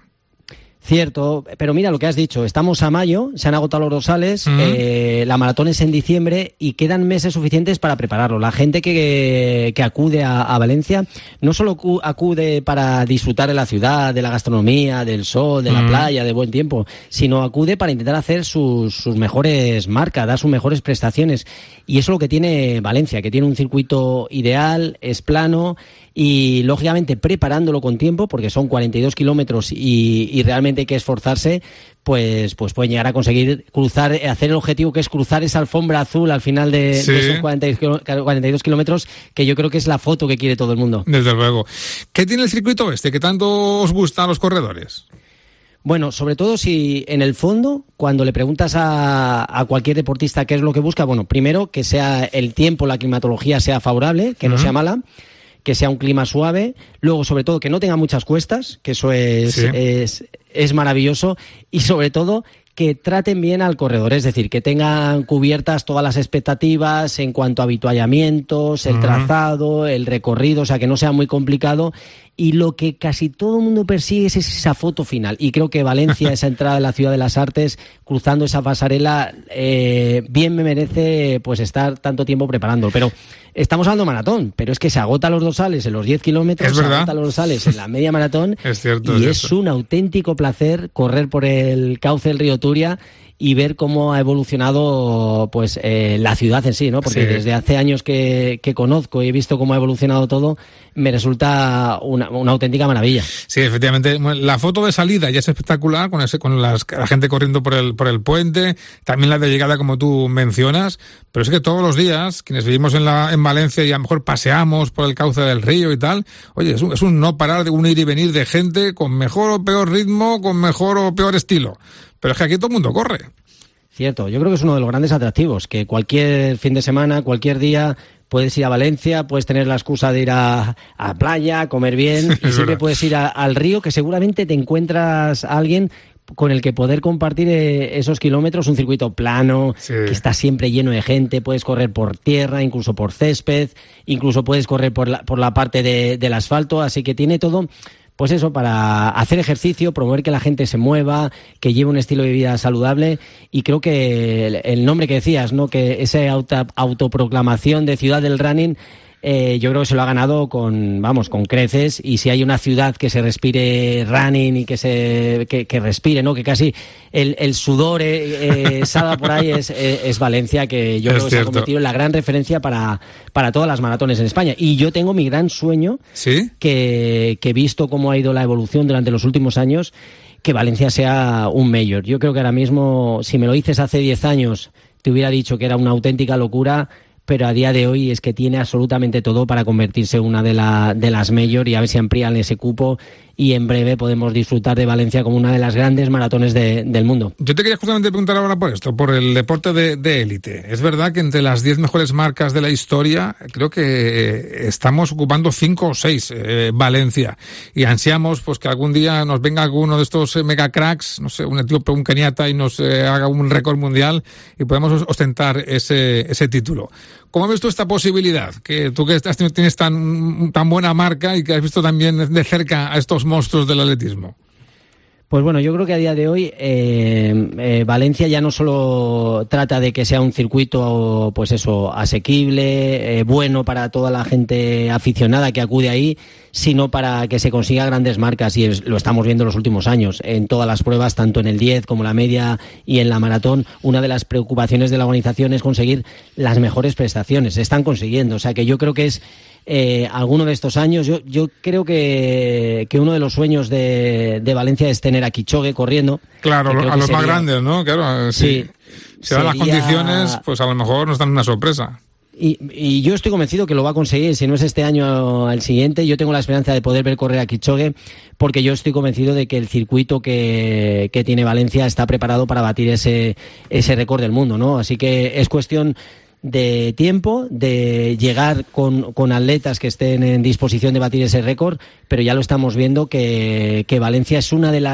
Cierto, pero mira lo que has dicho, estamos a mayo, se han agotado los dorsales, uh-huh. eh, la maratón es en diciembre y quedan meses suficientes para prepararlo. La gente que, que acude a, a Valencia no solo acude para disfrutar de la ciudad, de la gastronomía, del sol, de la uh-huh. playa, de buen tiempo, sino acude para intentar hacer sus, sus mejores marcas, dar sus mejores prestaciones. Y eso es lo que tiene Valencia, que tiene un circuito ideal, es plano y lógicamente preparándolo con tiempo, porque son cuarenta y dos kilómetros y, y realmente hay que esforzarse, pues, pues pueden llegar a conseguir cruzar, hacer el objetivo que es cruzar esa alfombra azul al final de, sí. de esos cuarenta y dos kilómetros, que yo creo que es la foto que quiere todo el mundo. Desde luego. ¿Qué tiene el circuito este que tanto os gusta a los corredores? Bueno, sobre todo si en el fondo, cuando le preguntas a, a cualquier deportista qué es lo que busca, bueno, primero que sea el tiempo, la climatología sea favorable, que uh-huh. no sea mala, que sea un clima suave, luego sobre todo que no tenga muchas cuestas, que eso es, sí. es, es maravilloso, y sobre todo que traten bien al corredor, es decir, que tengan cubiertas todas las expectativas en cuanto a habituallamientos, el uh-huh. trazado, el recorrido, o sea, que no sea muy complicado. Y lo que casi todo el mundo persigue es esa foto final. Y creo que Valencia, esa entrada en la Ciudad de las Artes, cruzando esa pasarela, eh, bien me merece pues estar tanto tiempo preparándolo. Pero estamos hablando de maratón, pero es que se agotan los dorsales en los diez kilómetros, se agotan los dorsales en la media maratón. Es cierto, y es, es cierto. un auténtico placer correr por el cauce del río Turia y ver cómo ha evolucionado pues eh, la ciudad en sí, ¿no? Porque sí. desde hace años que, que conozco y he visto cómo ha evolucionado todo, me resulta una, una auténtica maravilla. Sí, efectivamente. La foto de salida ya es espectacular, con ese, con las, la gente corriendo por el, por el puente, también la de llegada como tú mencionas, pero es que todos los días, quienes vivimos en, la, en Valencia y a lo mejor paseamos por el cauce del río y tal, oye, es un, es un no parar de un ir y venir de gente con mejor o peor ritmo, con mejor o peor estilo. Pero es que aquí todo el mundo corre. Cierto, yo creo que es uno de los grandes atractivos, que cualquier fin de semana, cualquier día, puedes ir a Valencia, puedes tener la excusa de ir a, a playa, comer bien, y siempre puedes ir a, al río, que seguramente te encuentras a alguien con el que poder compartir eh, esos kilómetros, un circuito plano, sí. que está siempre lleno de gente, puedes correr por tierra, incluso por césped, incluso puedes correr por la, por la parte de, del asfalto, así que tiene todo... Pues eso, para hacer ejercicio, promover que la gente se mueva, que lleve un estilo de vida saludable, y creo que el, el nombre que decías, ¿no? Que esa auto, autoproclamación de ciudad del running, eh, yo creo que se lo ha ganado con, vamos, con creces, y si hay una ciudad que se respire running y que se que, que respire, ¿no? Que casi el, el sudor eh, eh, salga por ahí es, es, es Valencia, que yo es creo que cierto. Se ha convertido en la gran referencia para, para todas las maratones en España. Y yo tengo mi gran sueño, ¿sí? que, que he visto cómo ha ido la evolución durante los últimos años, que Valencia sea un mayor. Yo creo que ahora mismo, si me lo dices hace diez años, te hubiera dicho que era una auténtica locura, pero a día de hoy es que tiene absolutamente todo para convertirse en una de, la, de las mayor, y a ver si amplían ese cupo y en breve podemos disfrutar de Valencia como una de las grandes maratones de, del mundo. Yo te quería justamente preguntar ahora por esto, por el deporte de, de élite. Es verdad que entre las diez mejores marcas de la historia, creo que estamos ocupando cinco o seis eh, Valencia, y ansiamos pues que algún día nos venga alguno de estos eh, mega cracks, no sé, un etíope, un keniata, y nos eh, haga un récord mundial y podamos ostentar ese, ese título. ¿Cómo ves tú esta posibilidad? Que tú que estás, tienes tan, tan buena marca y que has visto también de cerca a estos monstruos del atletismo. Pues bueno, yo creo que a día de hoy eh, eh, Valencia ya no solo trata de que sea un circuito, pues eso, asequible, eh, bueno para toda la gente aficionada que acude ahí, sino para que se consiga grandes marcas, y es, lo estamos viendo en los últimos años, en todas las pruebas, tanto en el diez como la media y en la maratón. Una de las preocupaciones de la organización es conseguir las mejores prestaciones, se están consiguiendo, o sea que yo creo que es Eh, alguno de estos años, yo, yo creo que, que uno de los sueños de, de Valencia es tener a Kipchoge corriendo. Claro, a los sería, más grandes, ¿no? Claro, si sí, se dan las condiciones, pues a lo mejor nos dan una sorpresa. Y, y yo estoy convencido que lo va a conseguir, si no es este año, al siguiente. Yo tengo la esperanza de poder ver correr a Kipchoge, porque yo estoy convencido de que el circuito que, que tiene Valencia está preparado para batir ese, ese récord del mundo, ¿no? Así que es cuestión de tiempo, de llegar con, con atletas que estén en disposición de batir ese récord, pero ya lo estamos viendo que, que Valencia es una de las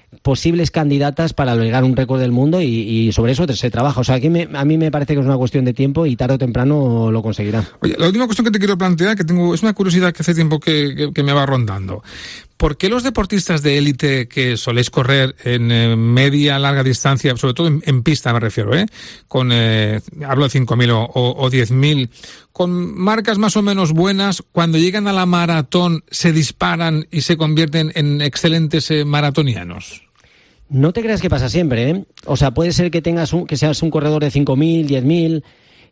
posibles candidatas para lograr un récord del mundo y, y sobre eso se trabaja. O sea, aquí me, a mí me parece que es una cuestión de tiempo y tarde o temprano lo conseguirá. Oye, la última cuestión que te quiero plantear, que tengo, es una curiosidad que hace tiempo que, que, que me va rondando. ¿Por qué los deportistas de élite que soléis correr en eh, media, larga distancia, sobre todo en, en pista me refiero, eh, con, eh, hablo de cinco mil o, o, o diez mil, con marcas más o menos buenas, cuando llegan a la maratón se disparan y se convierten en excelentes eh, maratonianos? No te creas que pasa siempre, ¿eh? O sea, puede ser que tengas un, que seas un corredor de cinco mil, diez mil,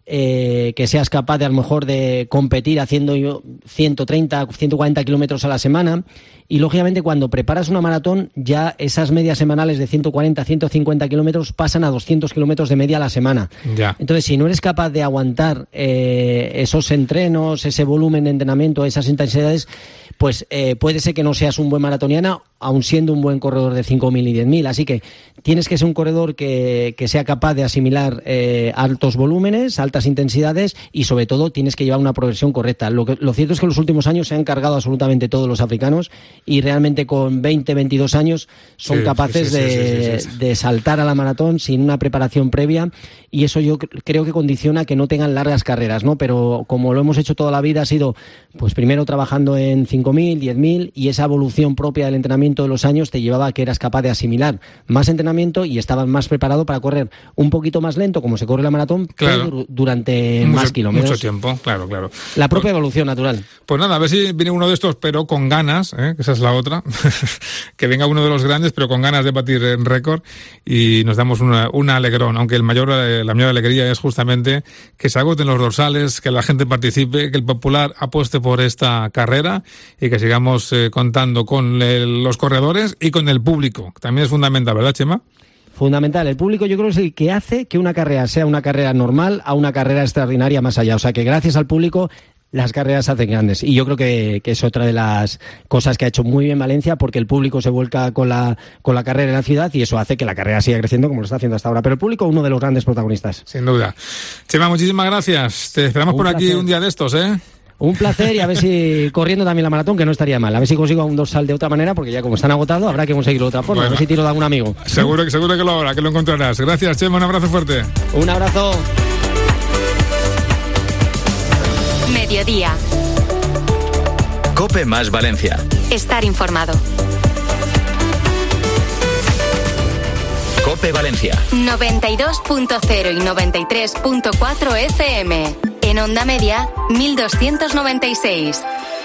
eh, que seas capaz de a lo mejor de competir haciendo ciento treinta, ciento cuarenta kilómetros a la semana, y lógicamente cuando preparas una maratón ya esas medias semanales de ciento cuarenta, ciento cincuenta kilómetros pasan a doscientos kilómetros de media a la semana. Ya. Entonces, si no eres capaz de aguantar eh, esos entrenos, ese volumen de entrenamiento, esas intensidades, pues eh, puede ser que no seas un buen maratoniano, aun siendo un buen corredor de cinco mil y diez mil. Así que tienes que ser un corredor que, que sea capaz de asimilar eh, altos volúmenes, altas intensidades, y sobre todo tienes que llevar una progresión correcta. Lo, que, lo cierto es que en los últimos años se han cargado absolutamente todos los africanos y realmente con veinte, veintidós años son sí, capaces sí, sí, de, sí, sí, sí, sí. de saltar a la maratón sin una preparación previa, y eso yo creo que condiciona que no tengan largas carreras, ¿no? Pero como lo hemos hecho toda la vida, ha sido pues primero trabajando en cinco mil, diez mil, y esa evolución propia del entrenamiento de los años te llevaba a que eras capaz de asimilar más entrenamiento y estabas más preparado para correr un poquito más lento, como se corre la maratón, claro, pero durante mucho, más kilómetros. Mucho tiempo, claro, claro. La propia pues, evolución natural. Pues nada, a ver si viene uno de estos, pero con ganas, ¿eh? Que esa es la otra, que venga uno de los grandes, pero con ganas de batir en récord, y nos damos una, una alegrón, aunque el mayor, la mayor alegría es justamente que se agoten los dorsales, que la gente participe, que el popular apueste por esta carrera y que sigamos eh, contando con el, los corredores y con el público. También es fundamental, ¿verdad, Chema? Fundamental. El público yo creo que es el que hace que una carrera sea una carrera normal a una carrera extraordinaria más allá. O sea que gracias al público las carreras se hacen grandes, y yo creo que, que es otra de las cosas que ha hecho muy bien Valencia, porque el público se vuelca con la con la carrera en la ciudad y eso hace que la carrera siga creciendo como lo está haciendo hasta ahora. Pero el público, uno de los grandes protagonistas. Sin duda. Chema, muchísimas gracias. Te esperamos un por placer. Aquí un día de estos, ¿eh? Un placer, y a ver si corriendo también la maratón, que no estaría mal. A ver si consigo un dorsal de otra manera, porque ya como están agotados habrá que conseguirlo de otra forma. Bueno, a ver si tiro de algún amigo. Seguro que seguro que lo habrá, que lo encontrarás. Gracias, Chema, un abrazo fuerte. Un abrazo. Mediodía. COPE más Valencia. Estar informado. COPE Valencia. noventa y dos punto cero y noventa y tres punto cuatro F M. En onda media, mil doscientos noventa y seis.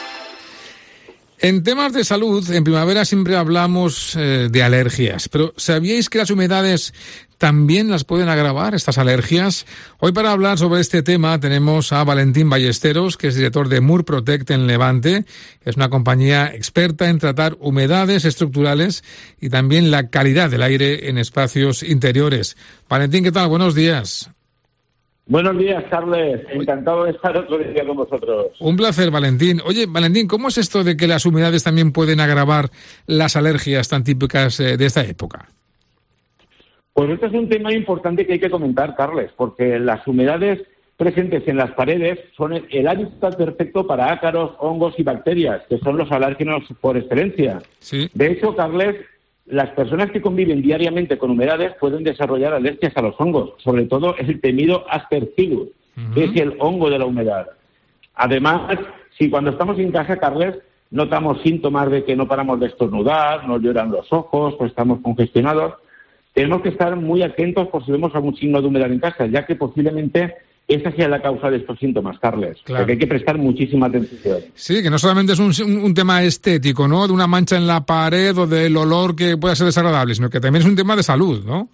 En temas de salud, en primavera siempre hablamos eh, de alergias, pero ¿sabíais que las humedades también las pueden agravar, estas alergias? Hoy, para hablar sobre este tema, tenemos a Valentín Ballesteros, que es director de Murprotect en Levante. Es una compañía experta en tratar humedades estructurales y también la calidad del aire en espacios interiores. Valentín, ¿qué tal? Buenos días. Buenos días, Carles. Encantado de estar otro día con vosotros. Un placer, Valentín. Oye, Valentín, ¿cómo es esto de que las humedades también pueden agravar las alergias tan típicas eh, de esta época? Pues este es un tema importante que hay que comentar, Carles, porque las humedades presentes en las paredes son el hábitat perfecto para ácaros, hongos y bacterias, que son los alérgenos por excelencia. Sí. De hecho, Carles, las personas que conviven diariamente con humedades pueden desarrollar alergias a los hongos, sobre todo el temido Aspergillus, uh-huh. que es el hongo de la humedad. Además, si cuando estamos en casa, Carles, notamos síntomas de que no paramos de estornudar, nos lloran los ojos o estamos congestionados, tenemos que estar muy atentos por si vemos algún signo de humedad en casa, ya que posiblemente esa sea la causa de estos síntomas, Carles. Claro. Porque hay que prestar muchísima atención. Sí, que no solamente es un, un tema estético, ¿no?, de una mancha en la pared o del olor que pueda ser desagradable, sino que también es un tema de salud, ¿no?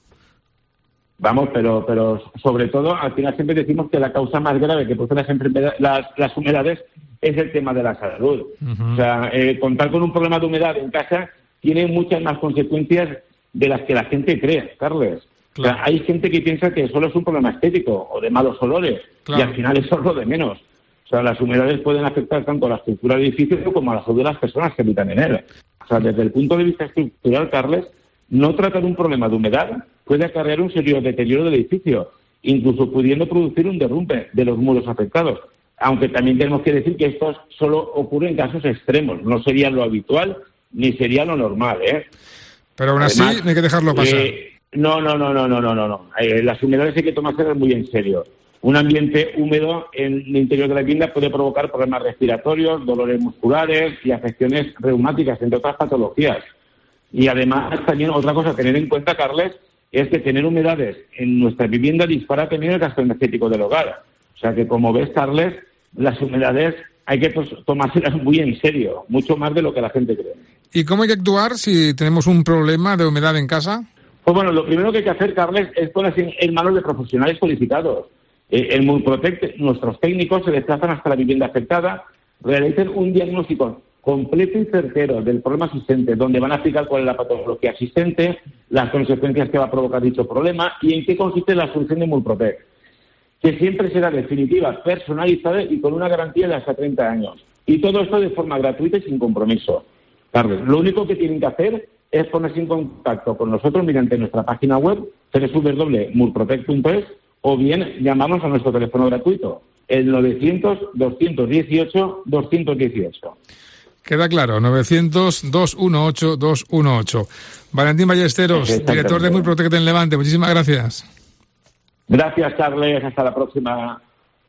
Vamos, pero pero sobre todo, al final siempre decimos que la causa más grave que producen las, enfermedades, las, las humedades es el tema de la salud. Uh-huh. O sea, eh, contar con un problema de humedad en casa tiene muchas más consecuencias de las que la gente cree, Carles. Claro. O sea, hay gente que piensa que solo es un problema estético o de malos olores, claro, y al final eso es lo de menos. O sea, las humedades pueden afectar tanto a la estructura del edificio como a la salud de las personas que habitan en él. O sea, desde el punto de vista estructural, Carles, no tratar un problema de humedad puede acarrear un serio deterioro del edificio, incluso pudiendo producir un derrumbe de los muros afectados. Aunque también tenemos que decir que esto solo ocurre en casos extremos, no sería lo habitual ni sería lo normal, ¿eh? Pero aún así Además, no hay que dejarlo pasar. Eh, no, no, no, no, no, no, no, no. Eh, las humedades hay que tomárselas muy en serio. Un ambiente húmedo en el interior de la vivienda puede provocar problemas respiratorios, dolores musculares y afecciones reumáticas, entre otras patologías. Y además, también otra cosa a tener en cuenta, Carles, es que tener humedades en nuestra vivienda dispara también el gasto energético del hogar. O sea que, como ves, Carles, las humedades hay que pues, tomárselas muy en serio, mucho más de lo que la gente cree. ¿Y cómo hay que actuar si tenemos un problema de humedad en casa? Pues bueno, lo primero que hay que hacer, Carles, es ponerse en manos de profesionales cualificados. Eh, en Murprotect, nuestros técnicos se desplazan hasta la vivienda afectada, realizan un diagnóstico completo y certero del problema existente, donde van a explicar cuál es la patología existente, las consecuencias que va a provocar dicho problema y en qué consiste la solución de Murprotect, que siempre será definitiva, personalizada y con una garantía de hasta treinta años. Y todo esto de forma gratuita y sin compromiso. Carles, lo único que tienen que hacer es ponerse en contacto con nosotros mediante nuestra página web doble u doble u doble u punto murprotect punto es o bien llamamos a nuestro teléfono gratuito, el novecientos, doscientos dieciocho, doscientos dieciocho. Queda claro, novecientos, doscientos dieciocho, doscientos dieciocho. Valentín Ballesteros, director de Murprotect en Levante, muchísimas gracias. Gracias, Carles, hasta la próxima.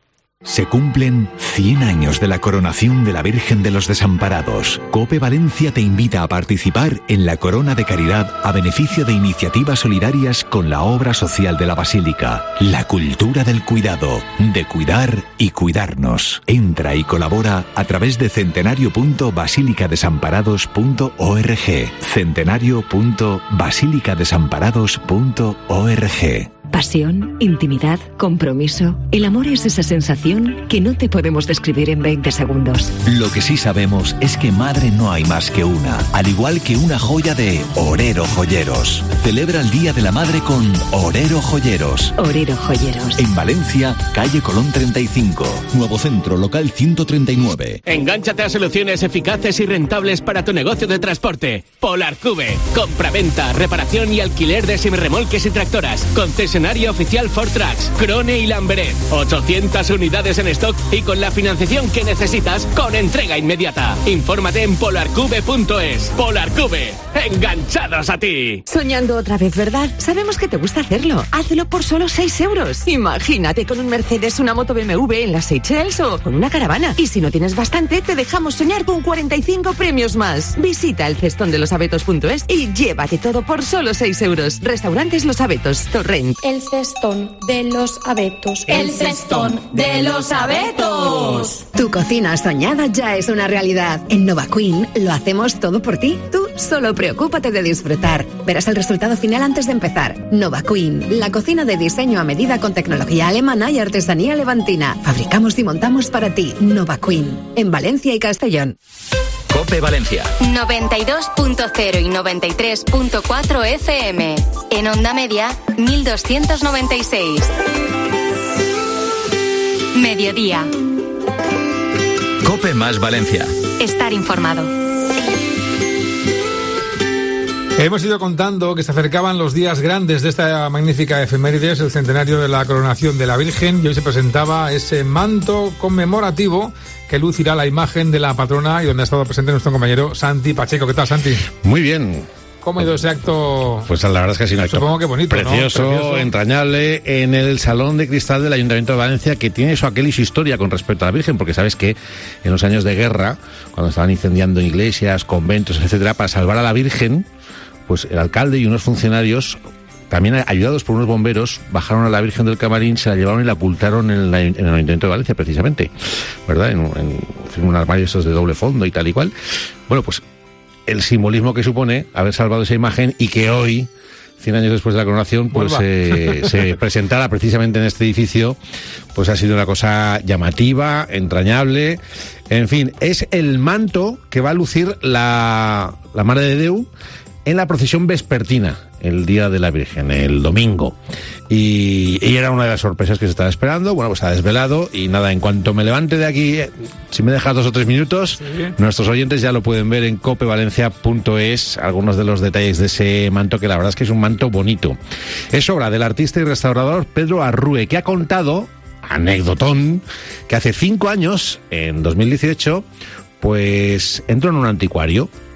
Se cumplen cien años de la coronación de la Virgen de los Desamparados. COPE Valencia te invita a participar en la Corona de Caridad a beneficio de iniciativas solidarias con la obra social de la Basílica. La cultura del cuidado, de cuidar y cuidarnos. Entra y colabora a través de centenario punto basílicadesamparados punto org. centenario punto basílicadesamparados punto org. Pasión, intimidad, compromiso. El amor es esa sensación que no te podemos describir en veinte segundos. Lo que sí sabemos es que madre no hay más que una, al igual que una joya de Orero Joyeros. Celebra el Día de la Madre con Orero Joyeros. Orero Joyeros. En Valencia, calle Colón treinta y cinco. Nuevo Centro, local ciento treinta y nueve. Engánchate a soluciones eficaces y rentables para tu negocio de transporte. Polarcube. Compra-venta, reparación y alquiler de semirremolques y tractoras. Concesionario oficial Ford Trucks, Krone y Lamberet. ochocientas unidades en stock y con la financiación que necesitas con entrega inmediata. Infórmate en polarcube punto es. Polarcube. Enganchados a ti. Soñando otra vez, ¿verdad? Sabemos que te gusta hacerlo. Hazlo por solo seis euros. Imagínate con un Mercedes, una moto B M W en las Seychelles o con una caravana. Y si no tienes bastante, te dejamos soñar con cuarenta y cinco premios más. Visita el cestón de los abetos punto es y llévate todo por solo seis euros. Restaurantes Los Abetos, Torrent. El cestón de los abetos. El cestón de los abetos. Tu cocina soñada ya es una realidad. En Nova Queen lo hacemos todo por ti. Tú solo preocúpate de disfrutar. Verás el resultado final antes de empezar. Nova Queen, la cocina de diseño a medida con tecnología alemana y artesanía levantina. Fabricamos y montamos para ti. Nova Queen, en Valencia y Castellón. COPE Valencia. noventa y dos punto cero y noventa y tres punto cuatro F M. En onda media, mil doscientos noventa y seis. Mediodía. COPE más Valencia. Estar informado. Hemos ido contando que se acercaban los días grandes de esta magnífica efemérides, el centenario de la coronación de la Virgen, y hoy se presentaba ese manto conmemorativo que lucirá la imagen de la patrona y donde ha estado presente nuestro compañero Santi Pacheco. ¿Qué tal, Santi? Muy bien. ¿Cómo ha ido ese acto? Pues la verdad es que ha sido un acto Supongo que bonito, precioso, ¿no? Precioso, entrañable, en el Salón de Cristal del Ayuntamiento de Valencia, que tiene su aquel y su historia con respecto a la Virgen, porque sabes que en los años de guerra, cuando estaban incendiando iglesias, conventos, etcétera, para salvar a la Virgen, pues el alcalde y unos funcionarios, también ayudados por unos bomberos, bajaron a la Virgen del Camarín, se la llevaron y la ocultaron en, la, en el Ayuntamiento de Valencia, precisamente, ¿verdad? En, en, en un armario estos de doble fondo y tal y cual. Bueno, pues el simbolismo que supone haber salvado esa imagen y que hoy, cien años después de la coronación, pues eh, se presentara precisamente en este edificio, pues ha sido una cosa llamativa, entrañable. En fin, es el manto que va a lucir la, la Mare de Déu en la procesión vespertina, el Día de la Virgen, el domingo. Y, y era una de las sorpresas que se estaba esperando. Bueno, pues ha desvelado y nada, en cuanto me levante de aquí, si me dejas dos o tres minutos, sí, nuestros oyentes ya lo pueden ver en cope valencia punto es, algunos de los detalles de ese manto, que la verdad es que es un manto bonito. Es obra del artista y restaurador Pedro Arrue, que ha contado, anécdotón, que hace cinco años, en dos mil dieciocho, pues entró en un anticuario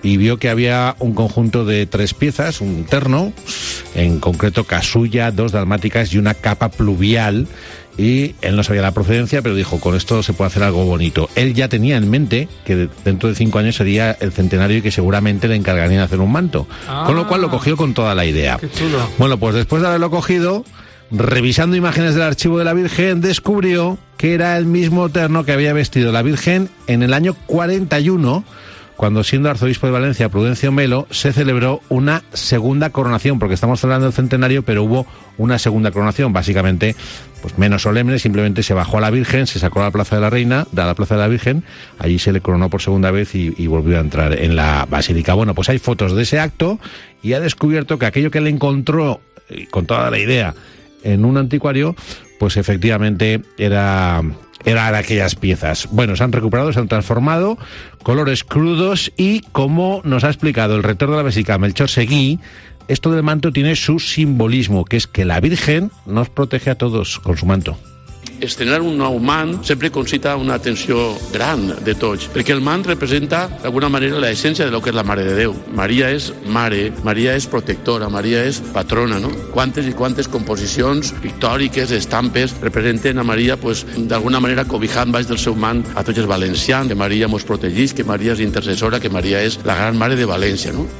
y vio que había un conjunto de tres piezas, un terno, en concreto casulla, dos dalmáticas y una capa pluvial. Y él no sabía la procedencia, pero dijo, con esto se puede hacer algo bonito. Él ya tenía en mente que dentro de cinco años sería el centenario y que seguramente le encargarían hacer un manto. Ah, con lo cual lo cogió con toda la idea. Qué chulo. Bueno, pues después de haberlo cogido, revisando imágenes del archivo de la Virgen, descubrió que era el mismo terno que había vestido la Virgen en el año cuarenta y uno, cuando, siendo arzobispo de Valencia Prudencio Melo, se celebró una segunda coronación, porque estamos celebrando el centenario, pero hubo una segunda coronación, básicamente pues menos solemne. Simplemente se bajó a la Virgen, se sacó a la Plaza de la Reina, de la Plaza de la Virgen, allí se le coronó por segunda vez y, y volvió a entrar en la basílica. Bueno, pues hay fotos de ese acto y ha descubierto que aquello que le encontró, con toda la idea, en un anticuario, pues efectivamente era... eran aquellas piezas. Bueno, se han recuperado, se han transformado, colores crudos y, como nos ha explicado el rector de la Basílica, Melchor Seguí, esto del manto tiene su simbolismo, que es que la Virgen nos protege a todos con su manto. Estrenar un nou mant sempre concita una atenció gran de tots, perquè el mant representa d'alguna manera la essència de lo que és la Mare de Déu. Maria és mare, Maria és protectora, Maria és patrona, no? Quantes i quantes composicions pictòriques, estampes, representen a Maria, pues, d'alguna manera cobijant baix del seu mant a tots els valencians, que Maria mos protegís, que Maria és intercessora, que Maria és la gran Mare de València, no?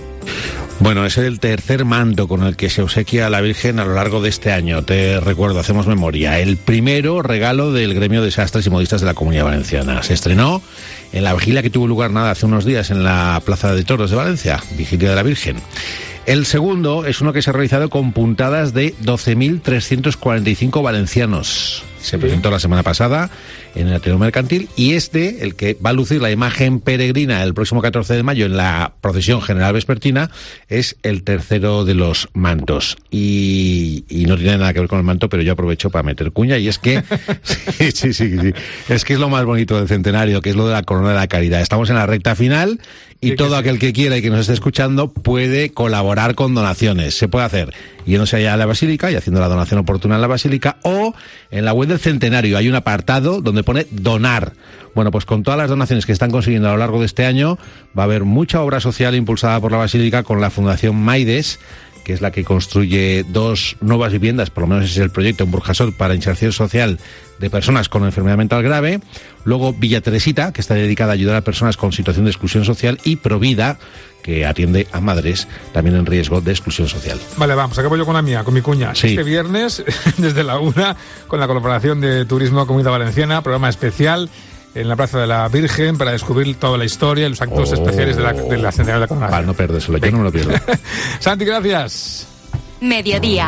Bueno, es el tercer manto con el que se obsequia a la Virgen a lo largo de este año. Te recuerdo, hacemos memoria. El primero, regalo del Gremio de Sastres y Modistas de la Comunidad Valenciana. Se estrenó en la vigilia que tuvo lugar nada hace unos días en la Plaza de Toros de Valencia, Vigilia de la Virgen. El segundo es uno que se ha realizado con puntadas de doce mil trescientos cuarenta y cinco valencianos. Se presentó la semana pasada en el Ateneo Mercantil, y este, el que va a lucir la imagen peregrina el próximo catorce de mayo en la procesión general vespertina, es el tercero de los mantos. Y, y no tiene nada que ver con el manto, pero yo aprovecho para meter cuña, y es que sí, sí, sí, sí, es que es lo más bonito del centenario, que es lo de la Corona de la Caridad. Estamos en la recta final y sí, todo aquel que quiera y que nos esté escuchando puede colaborar con donaciones. Se puede hacer yéndose allá a la Basílica y haciendo la donación oportuna en la Basílica, o en la web del centenario hay un apartado donde pone donar. Bueno, pues con todas las donaciones que están consiguiendo a lo largo de este año, va a haber mucha obra social impulsada por la Basílica con la Fundación Maides, que es la que construye dos nuevas viviendas, por lo menos ese es el proyecto, en Burjasot, para inserción social de personas con enfermedad mental grave. Luego Villa Teresita, que está dedicada a ayudar a personas con situación de exclusión social, y Provida, que atiende a madres también en riesgo de exclusión social. Vale, vamos, acabo yo con la mía, con mi cuña. Sí. Este viernes, desde la una, con la colaboración de Turismo Comunidad Valenciana, programa especial en la Plaza de la Virgen para descubrir toda la historia y los actos oh. especiales de la, de la Centenario de la Coronación. Vale, no perdéselo, yo no me lo pierdo. Santi, gracias. Mediodía.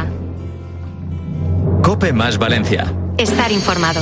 COPE más Valencia. Estar informado.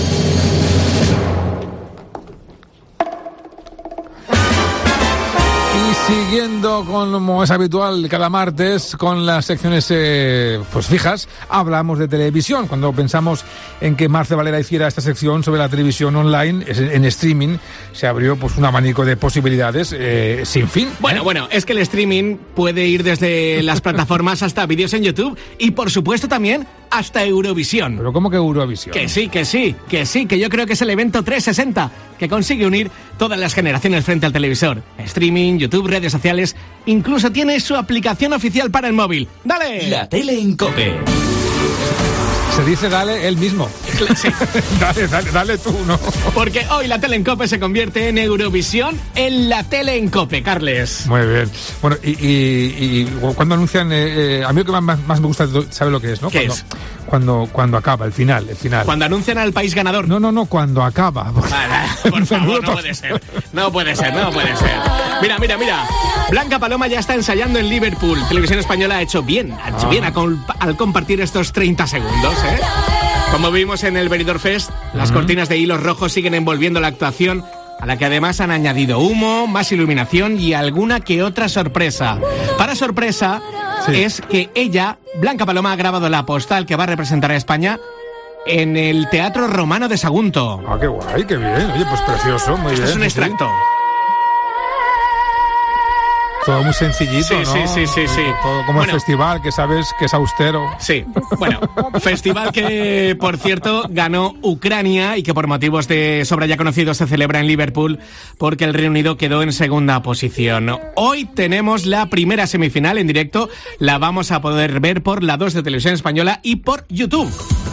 Siguiendo, como es habitual cada martes, con las secciones eh, pues fijas, hablamos de televisión. Cuando pensamos en que Marce Valera hiciera esta sección sobre la televisión online, en streaming, se abrió pues un abanico de posibilidades eh, sin fin. Bueno, ¿eh? bueno, es que el streaming puede ir desde las plataformas hasta vídeos en YouTube y, por supuesto, también hasta Eurovisión. ¿Pero cómo que Eurovisión? Que sí, que sí, que sí, que yo creo que es el evento trescientos sesenta que consigue unir todas las generaciones frente al televisor. Streaming, YouTube, redes sociales, incluso tiene su aplicación oficial para el móvil. ¡Dale! La tele en COPE. Se dice dale él mismo. Sí. dale, dale, dale tú, ¿no? Porque hoy la tele en COPE se convierte en Eurovisión en la tele en COPE, Carles. Muy bien. Bueno, y, y, y cuando anuncian, eh, eh, a mí lo que más, más me gusta, ¿sabe lo que es, no? ¿Qué cuando, es? Cuando, cuando acaba, el final, el final. Cuando anuncian al país ganador. No, no, no, cuando acaba. Vale, por favor, no puede ser. No puede ser, no puede ser. Mira, mira, mira. Blanca Paloma ya está ensayando en Liverpool. Televisión Española ha hecho bien, ha hecho ah. bien a col- al compartir estos treinta segundos, ¿eh? Como vimos en el Benidorm Fest, las uh-huh. cortinas de hilos rojos siguen envolviendo la actuación, a la que además han añadido humo, más iluminación y alguna que otra sorpresa. Para sorpresa sí. es que ella, Blanca Paloma, ha grabado la postal que va a representar a España en el Teatro Romano de Sagunto. Ah, qué guay, qué bien. Oye, pues precioso, muy Esto bien. es un extracto. Todo muy sencillito, sí, ¿no? Sí, sí, sí, sí. Todo como bueno, el festival, que sabes que es austero. Sí, bueno, festival que, por cierto, ganó Ucrania y que por motivos de sobra ya conocidos se celebra en Liverpool porque el Reino Unido quedó en segunda posición. Hoy tenemos la primera semifinal en directo, la vamos a poder ver por la dos de Televisión Española y por YouTube.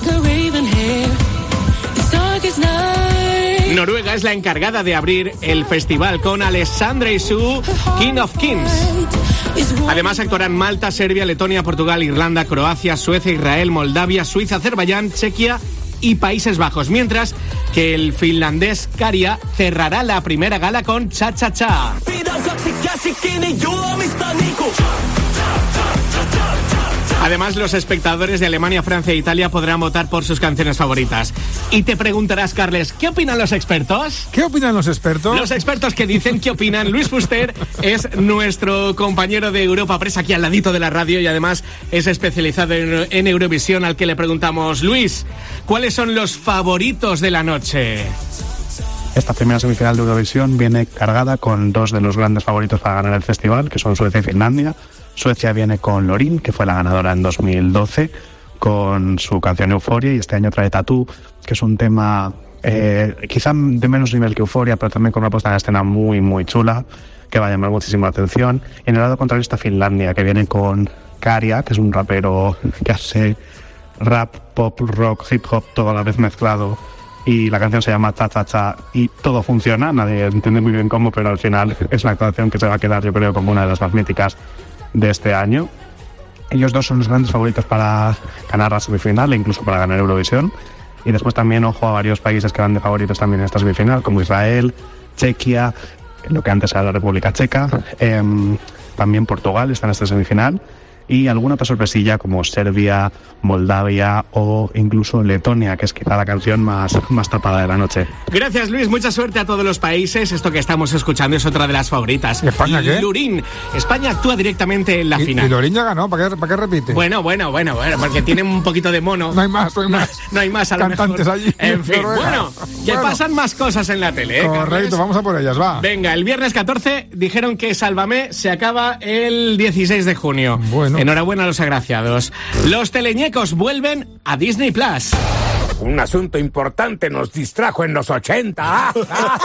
Noruega es la encargada de abrir el festival con Alessandra y su King of Kings. Además actuarán Malta, Serbia, Letonia, Portugal, Irlanda, Croacia, Suecia, Israel, Moldavia, Suiza, Azerbaiyán, Chequia y Países Bajos. Mientras que el finlandés Käärijä cerrará la primera gala con Cha Cha Cha. Además, los espectadores de Alemania, Francia e Italia podrán votar por sus canciones favoritas. Y te preguntarás, Carles, ¿qué opinan los expertos? ¿Qué opinan los expertos? Los expertos que dicen qué opinan. Luis Fuster es nuestro compañero de Europa Press aquí al ladito de la radio y además es especializado en, en Eurovisión, al que le preguntamos, Luis, ¿cuáles son los favoritos de la noche? Esta primera semifinal de Eurovisión viene cargada con dos de los grandes favoritos para ganar el festival, que son Suecia y Finlandia. Suecia viene con Loreen, que fue la ganadora en dos mil doce, con su canción Euphoria, y este año trae Tattoo, que es un tema eh, quizá de menos nivel que Euphoria, pero también con una puesta en escena muy, muy chula, que va a llamar muchísima atención. Y en el lado contrario está Finlandia, que viene con Käärijä, que es un rapero que hace rap, pop, rock, hip hop, todo a la vez mezclado, y la canción se llama Cha Cha Cha y todo funciona, nadie entiende muy bien cómo, pero al final es la actuación que se va a quedar, yo creo, como una de las más míticas de este año. Ellos dos son los grandes favoritos para ganar la semifinal e incluso para ganar Eurovisión. Y después también ojo a varios países que van de favoritos también en esta semifinal, como Israel, Chequia, lo que antes era la República Checa, eh, también Portugal está en esta semifinal, y alguna otra sorpresilla como Serbia, Moldavia o incluso Letonia, que es quizá la canción más, más tapada de la noche. Gracias, Luis, mucha suerte a todos los países. Esto que estamos escuchando es otra de las favoritas. ¿España qué? Loreen. España actúa directamente en la ¿Y, final. ¿Y Loreen ya ganó? ¿Para qué, ¿Para qué repite? Bueno, bueno, bueno, bueno, porque tiene un poquito de mono. No hay más, no hay más. No, no hay más a lo cantantes mejor. allí. En fin, bueno, que bueno, pasan más cosas en la tele, ¿eh, correcto, Carles? vamos a por ellas, va. Venga, el viernes catorce dijeron que Sálvame se acaba el dieciséis de junio. Bueno. Enhorabuena a los agraciados. Los teleñecos vuelven a Disney Plus. Un asunto importante nos distrajo en los ochenta.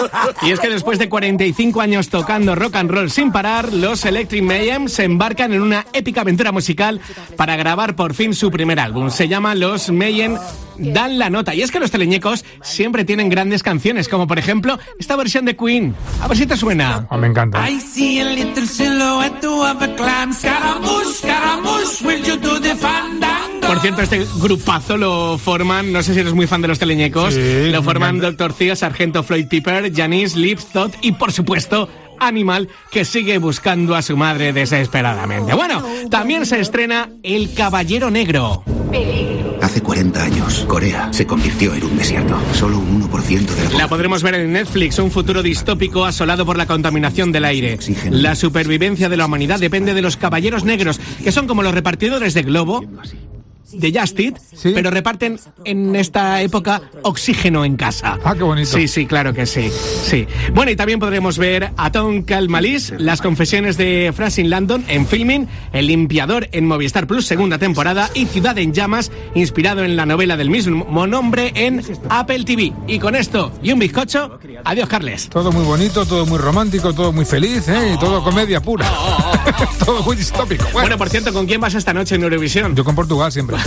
Y es que después de cuarenta y cinco años tocando rock and roll sin parar, los Electric Mayhem se embarcan en una épica aventura musical para grabar por fin su primer álbum. Se llama Los Mayhem Dan la Nota. Y es que los teleñecos siempre tienen grandes canciones, como por ejemplo esta versión de Queen. A ver si te suena. Oh, me encanta. I see a little silhouette of a clam. Scaramouche, Scaramouche, will you do the fandango? Por cierto, este grupazo lo forman, no sé si eres muy fan de los teleñecos, sí, lo forman doctor Theo, Sargento Floyd Piper, Janice, Lipstott y, por supuesto, Animal, que sigue buscando a su madre desesperadamente. Bueno, también se estrena El Caballero Negro. Hace cuarenta años, Corea se convirtió en un desierto. Solo un uno por ciento de la La podremos ver en Netflix, un futuro distópico asolado por la contaminación del aire. La supervivencia de la humanidad depende de los caballeros negros, que son como los repartidores de globo, de Just Eat, ¿sí? Pero reparten en esta época oxígeno en casa. Ah, qué bonito. Sí, sí, claro que sí. Sí. Bueno, y también podremos ver a Tom Kalmalis, Las confesiones de Francine Landon en Filming, El limpiador en Movistar Plus, segunda temporada, y Ciudad en llamas, inspirado en la novela del mismo nombre en Apple T V. Y con esto y un bizcocho, adiós, Carles. Todo muy bonito, todo muy romántico, todo muy feliz, ¿eh? Y todo comedia pura. Todo muy distópico. Bueno. Bueno, por cierto, ¿con quién vas esta noche en Eurovisión? Yo con Portugal siempre.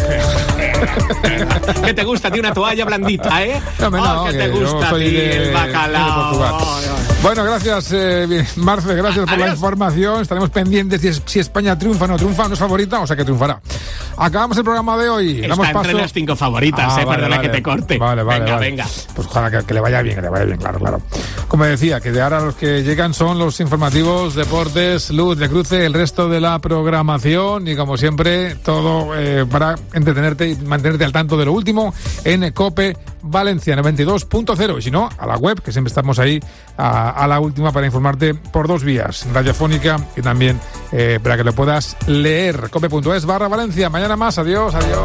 ¿Qué te gusta? Tiene una toalla blandita, ¿eh? No, no, oh, ¿qué que te gusta a ti de, el bacalao? De oh, bueno, gracias, eh, Marce, gracias por Adiós. La información. Estaremos pendientes si, si España triunfa o no triunfa, no es favorita, o sea que triunfará. Acabamos el programa de hoy. Está Damos entre paso... las cinco favoritas, ah, eh, vale, perdona vale. que te corte. Vale, vale, venga, vale. venga. Pues ojalá que, que le vaya bien, que le vaya bien, claro, claro. Como decía, que de ahora los que llegan son los informativos, deportes, Luz de Cruce, el resto de la programación y como siempre, todo eh, para entretenerte y mantenerte al tanto de lo último en COPE Valencia noventa y dos punto cero y si no, a la web, que siempre estamos ahí a, a la última para informarte por dos vías, radiofónica y también eh, para que lo puedas leer, cope.es barra Valencia. Mañana más, adiós, adiós.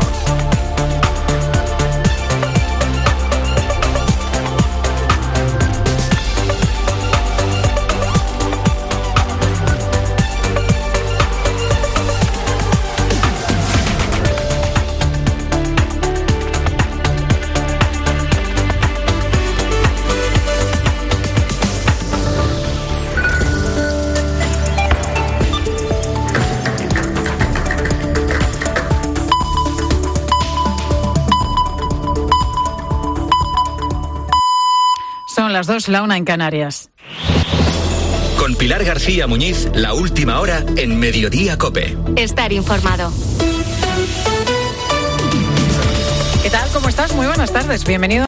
Son las dos, la una en Canarias. Con Pilar García Muñiz, la última hora en Mediodía COPE. Estar informado. ¿Qué tal? ¿Cómo estás? Muy buenas tardes. Bienvenido.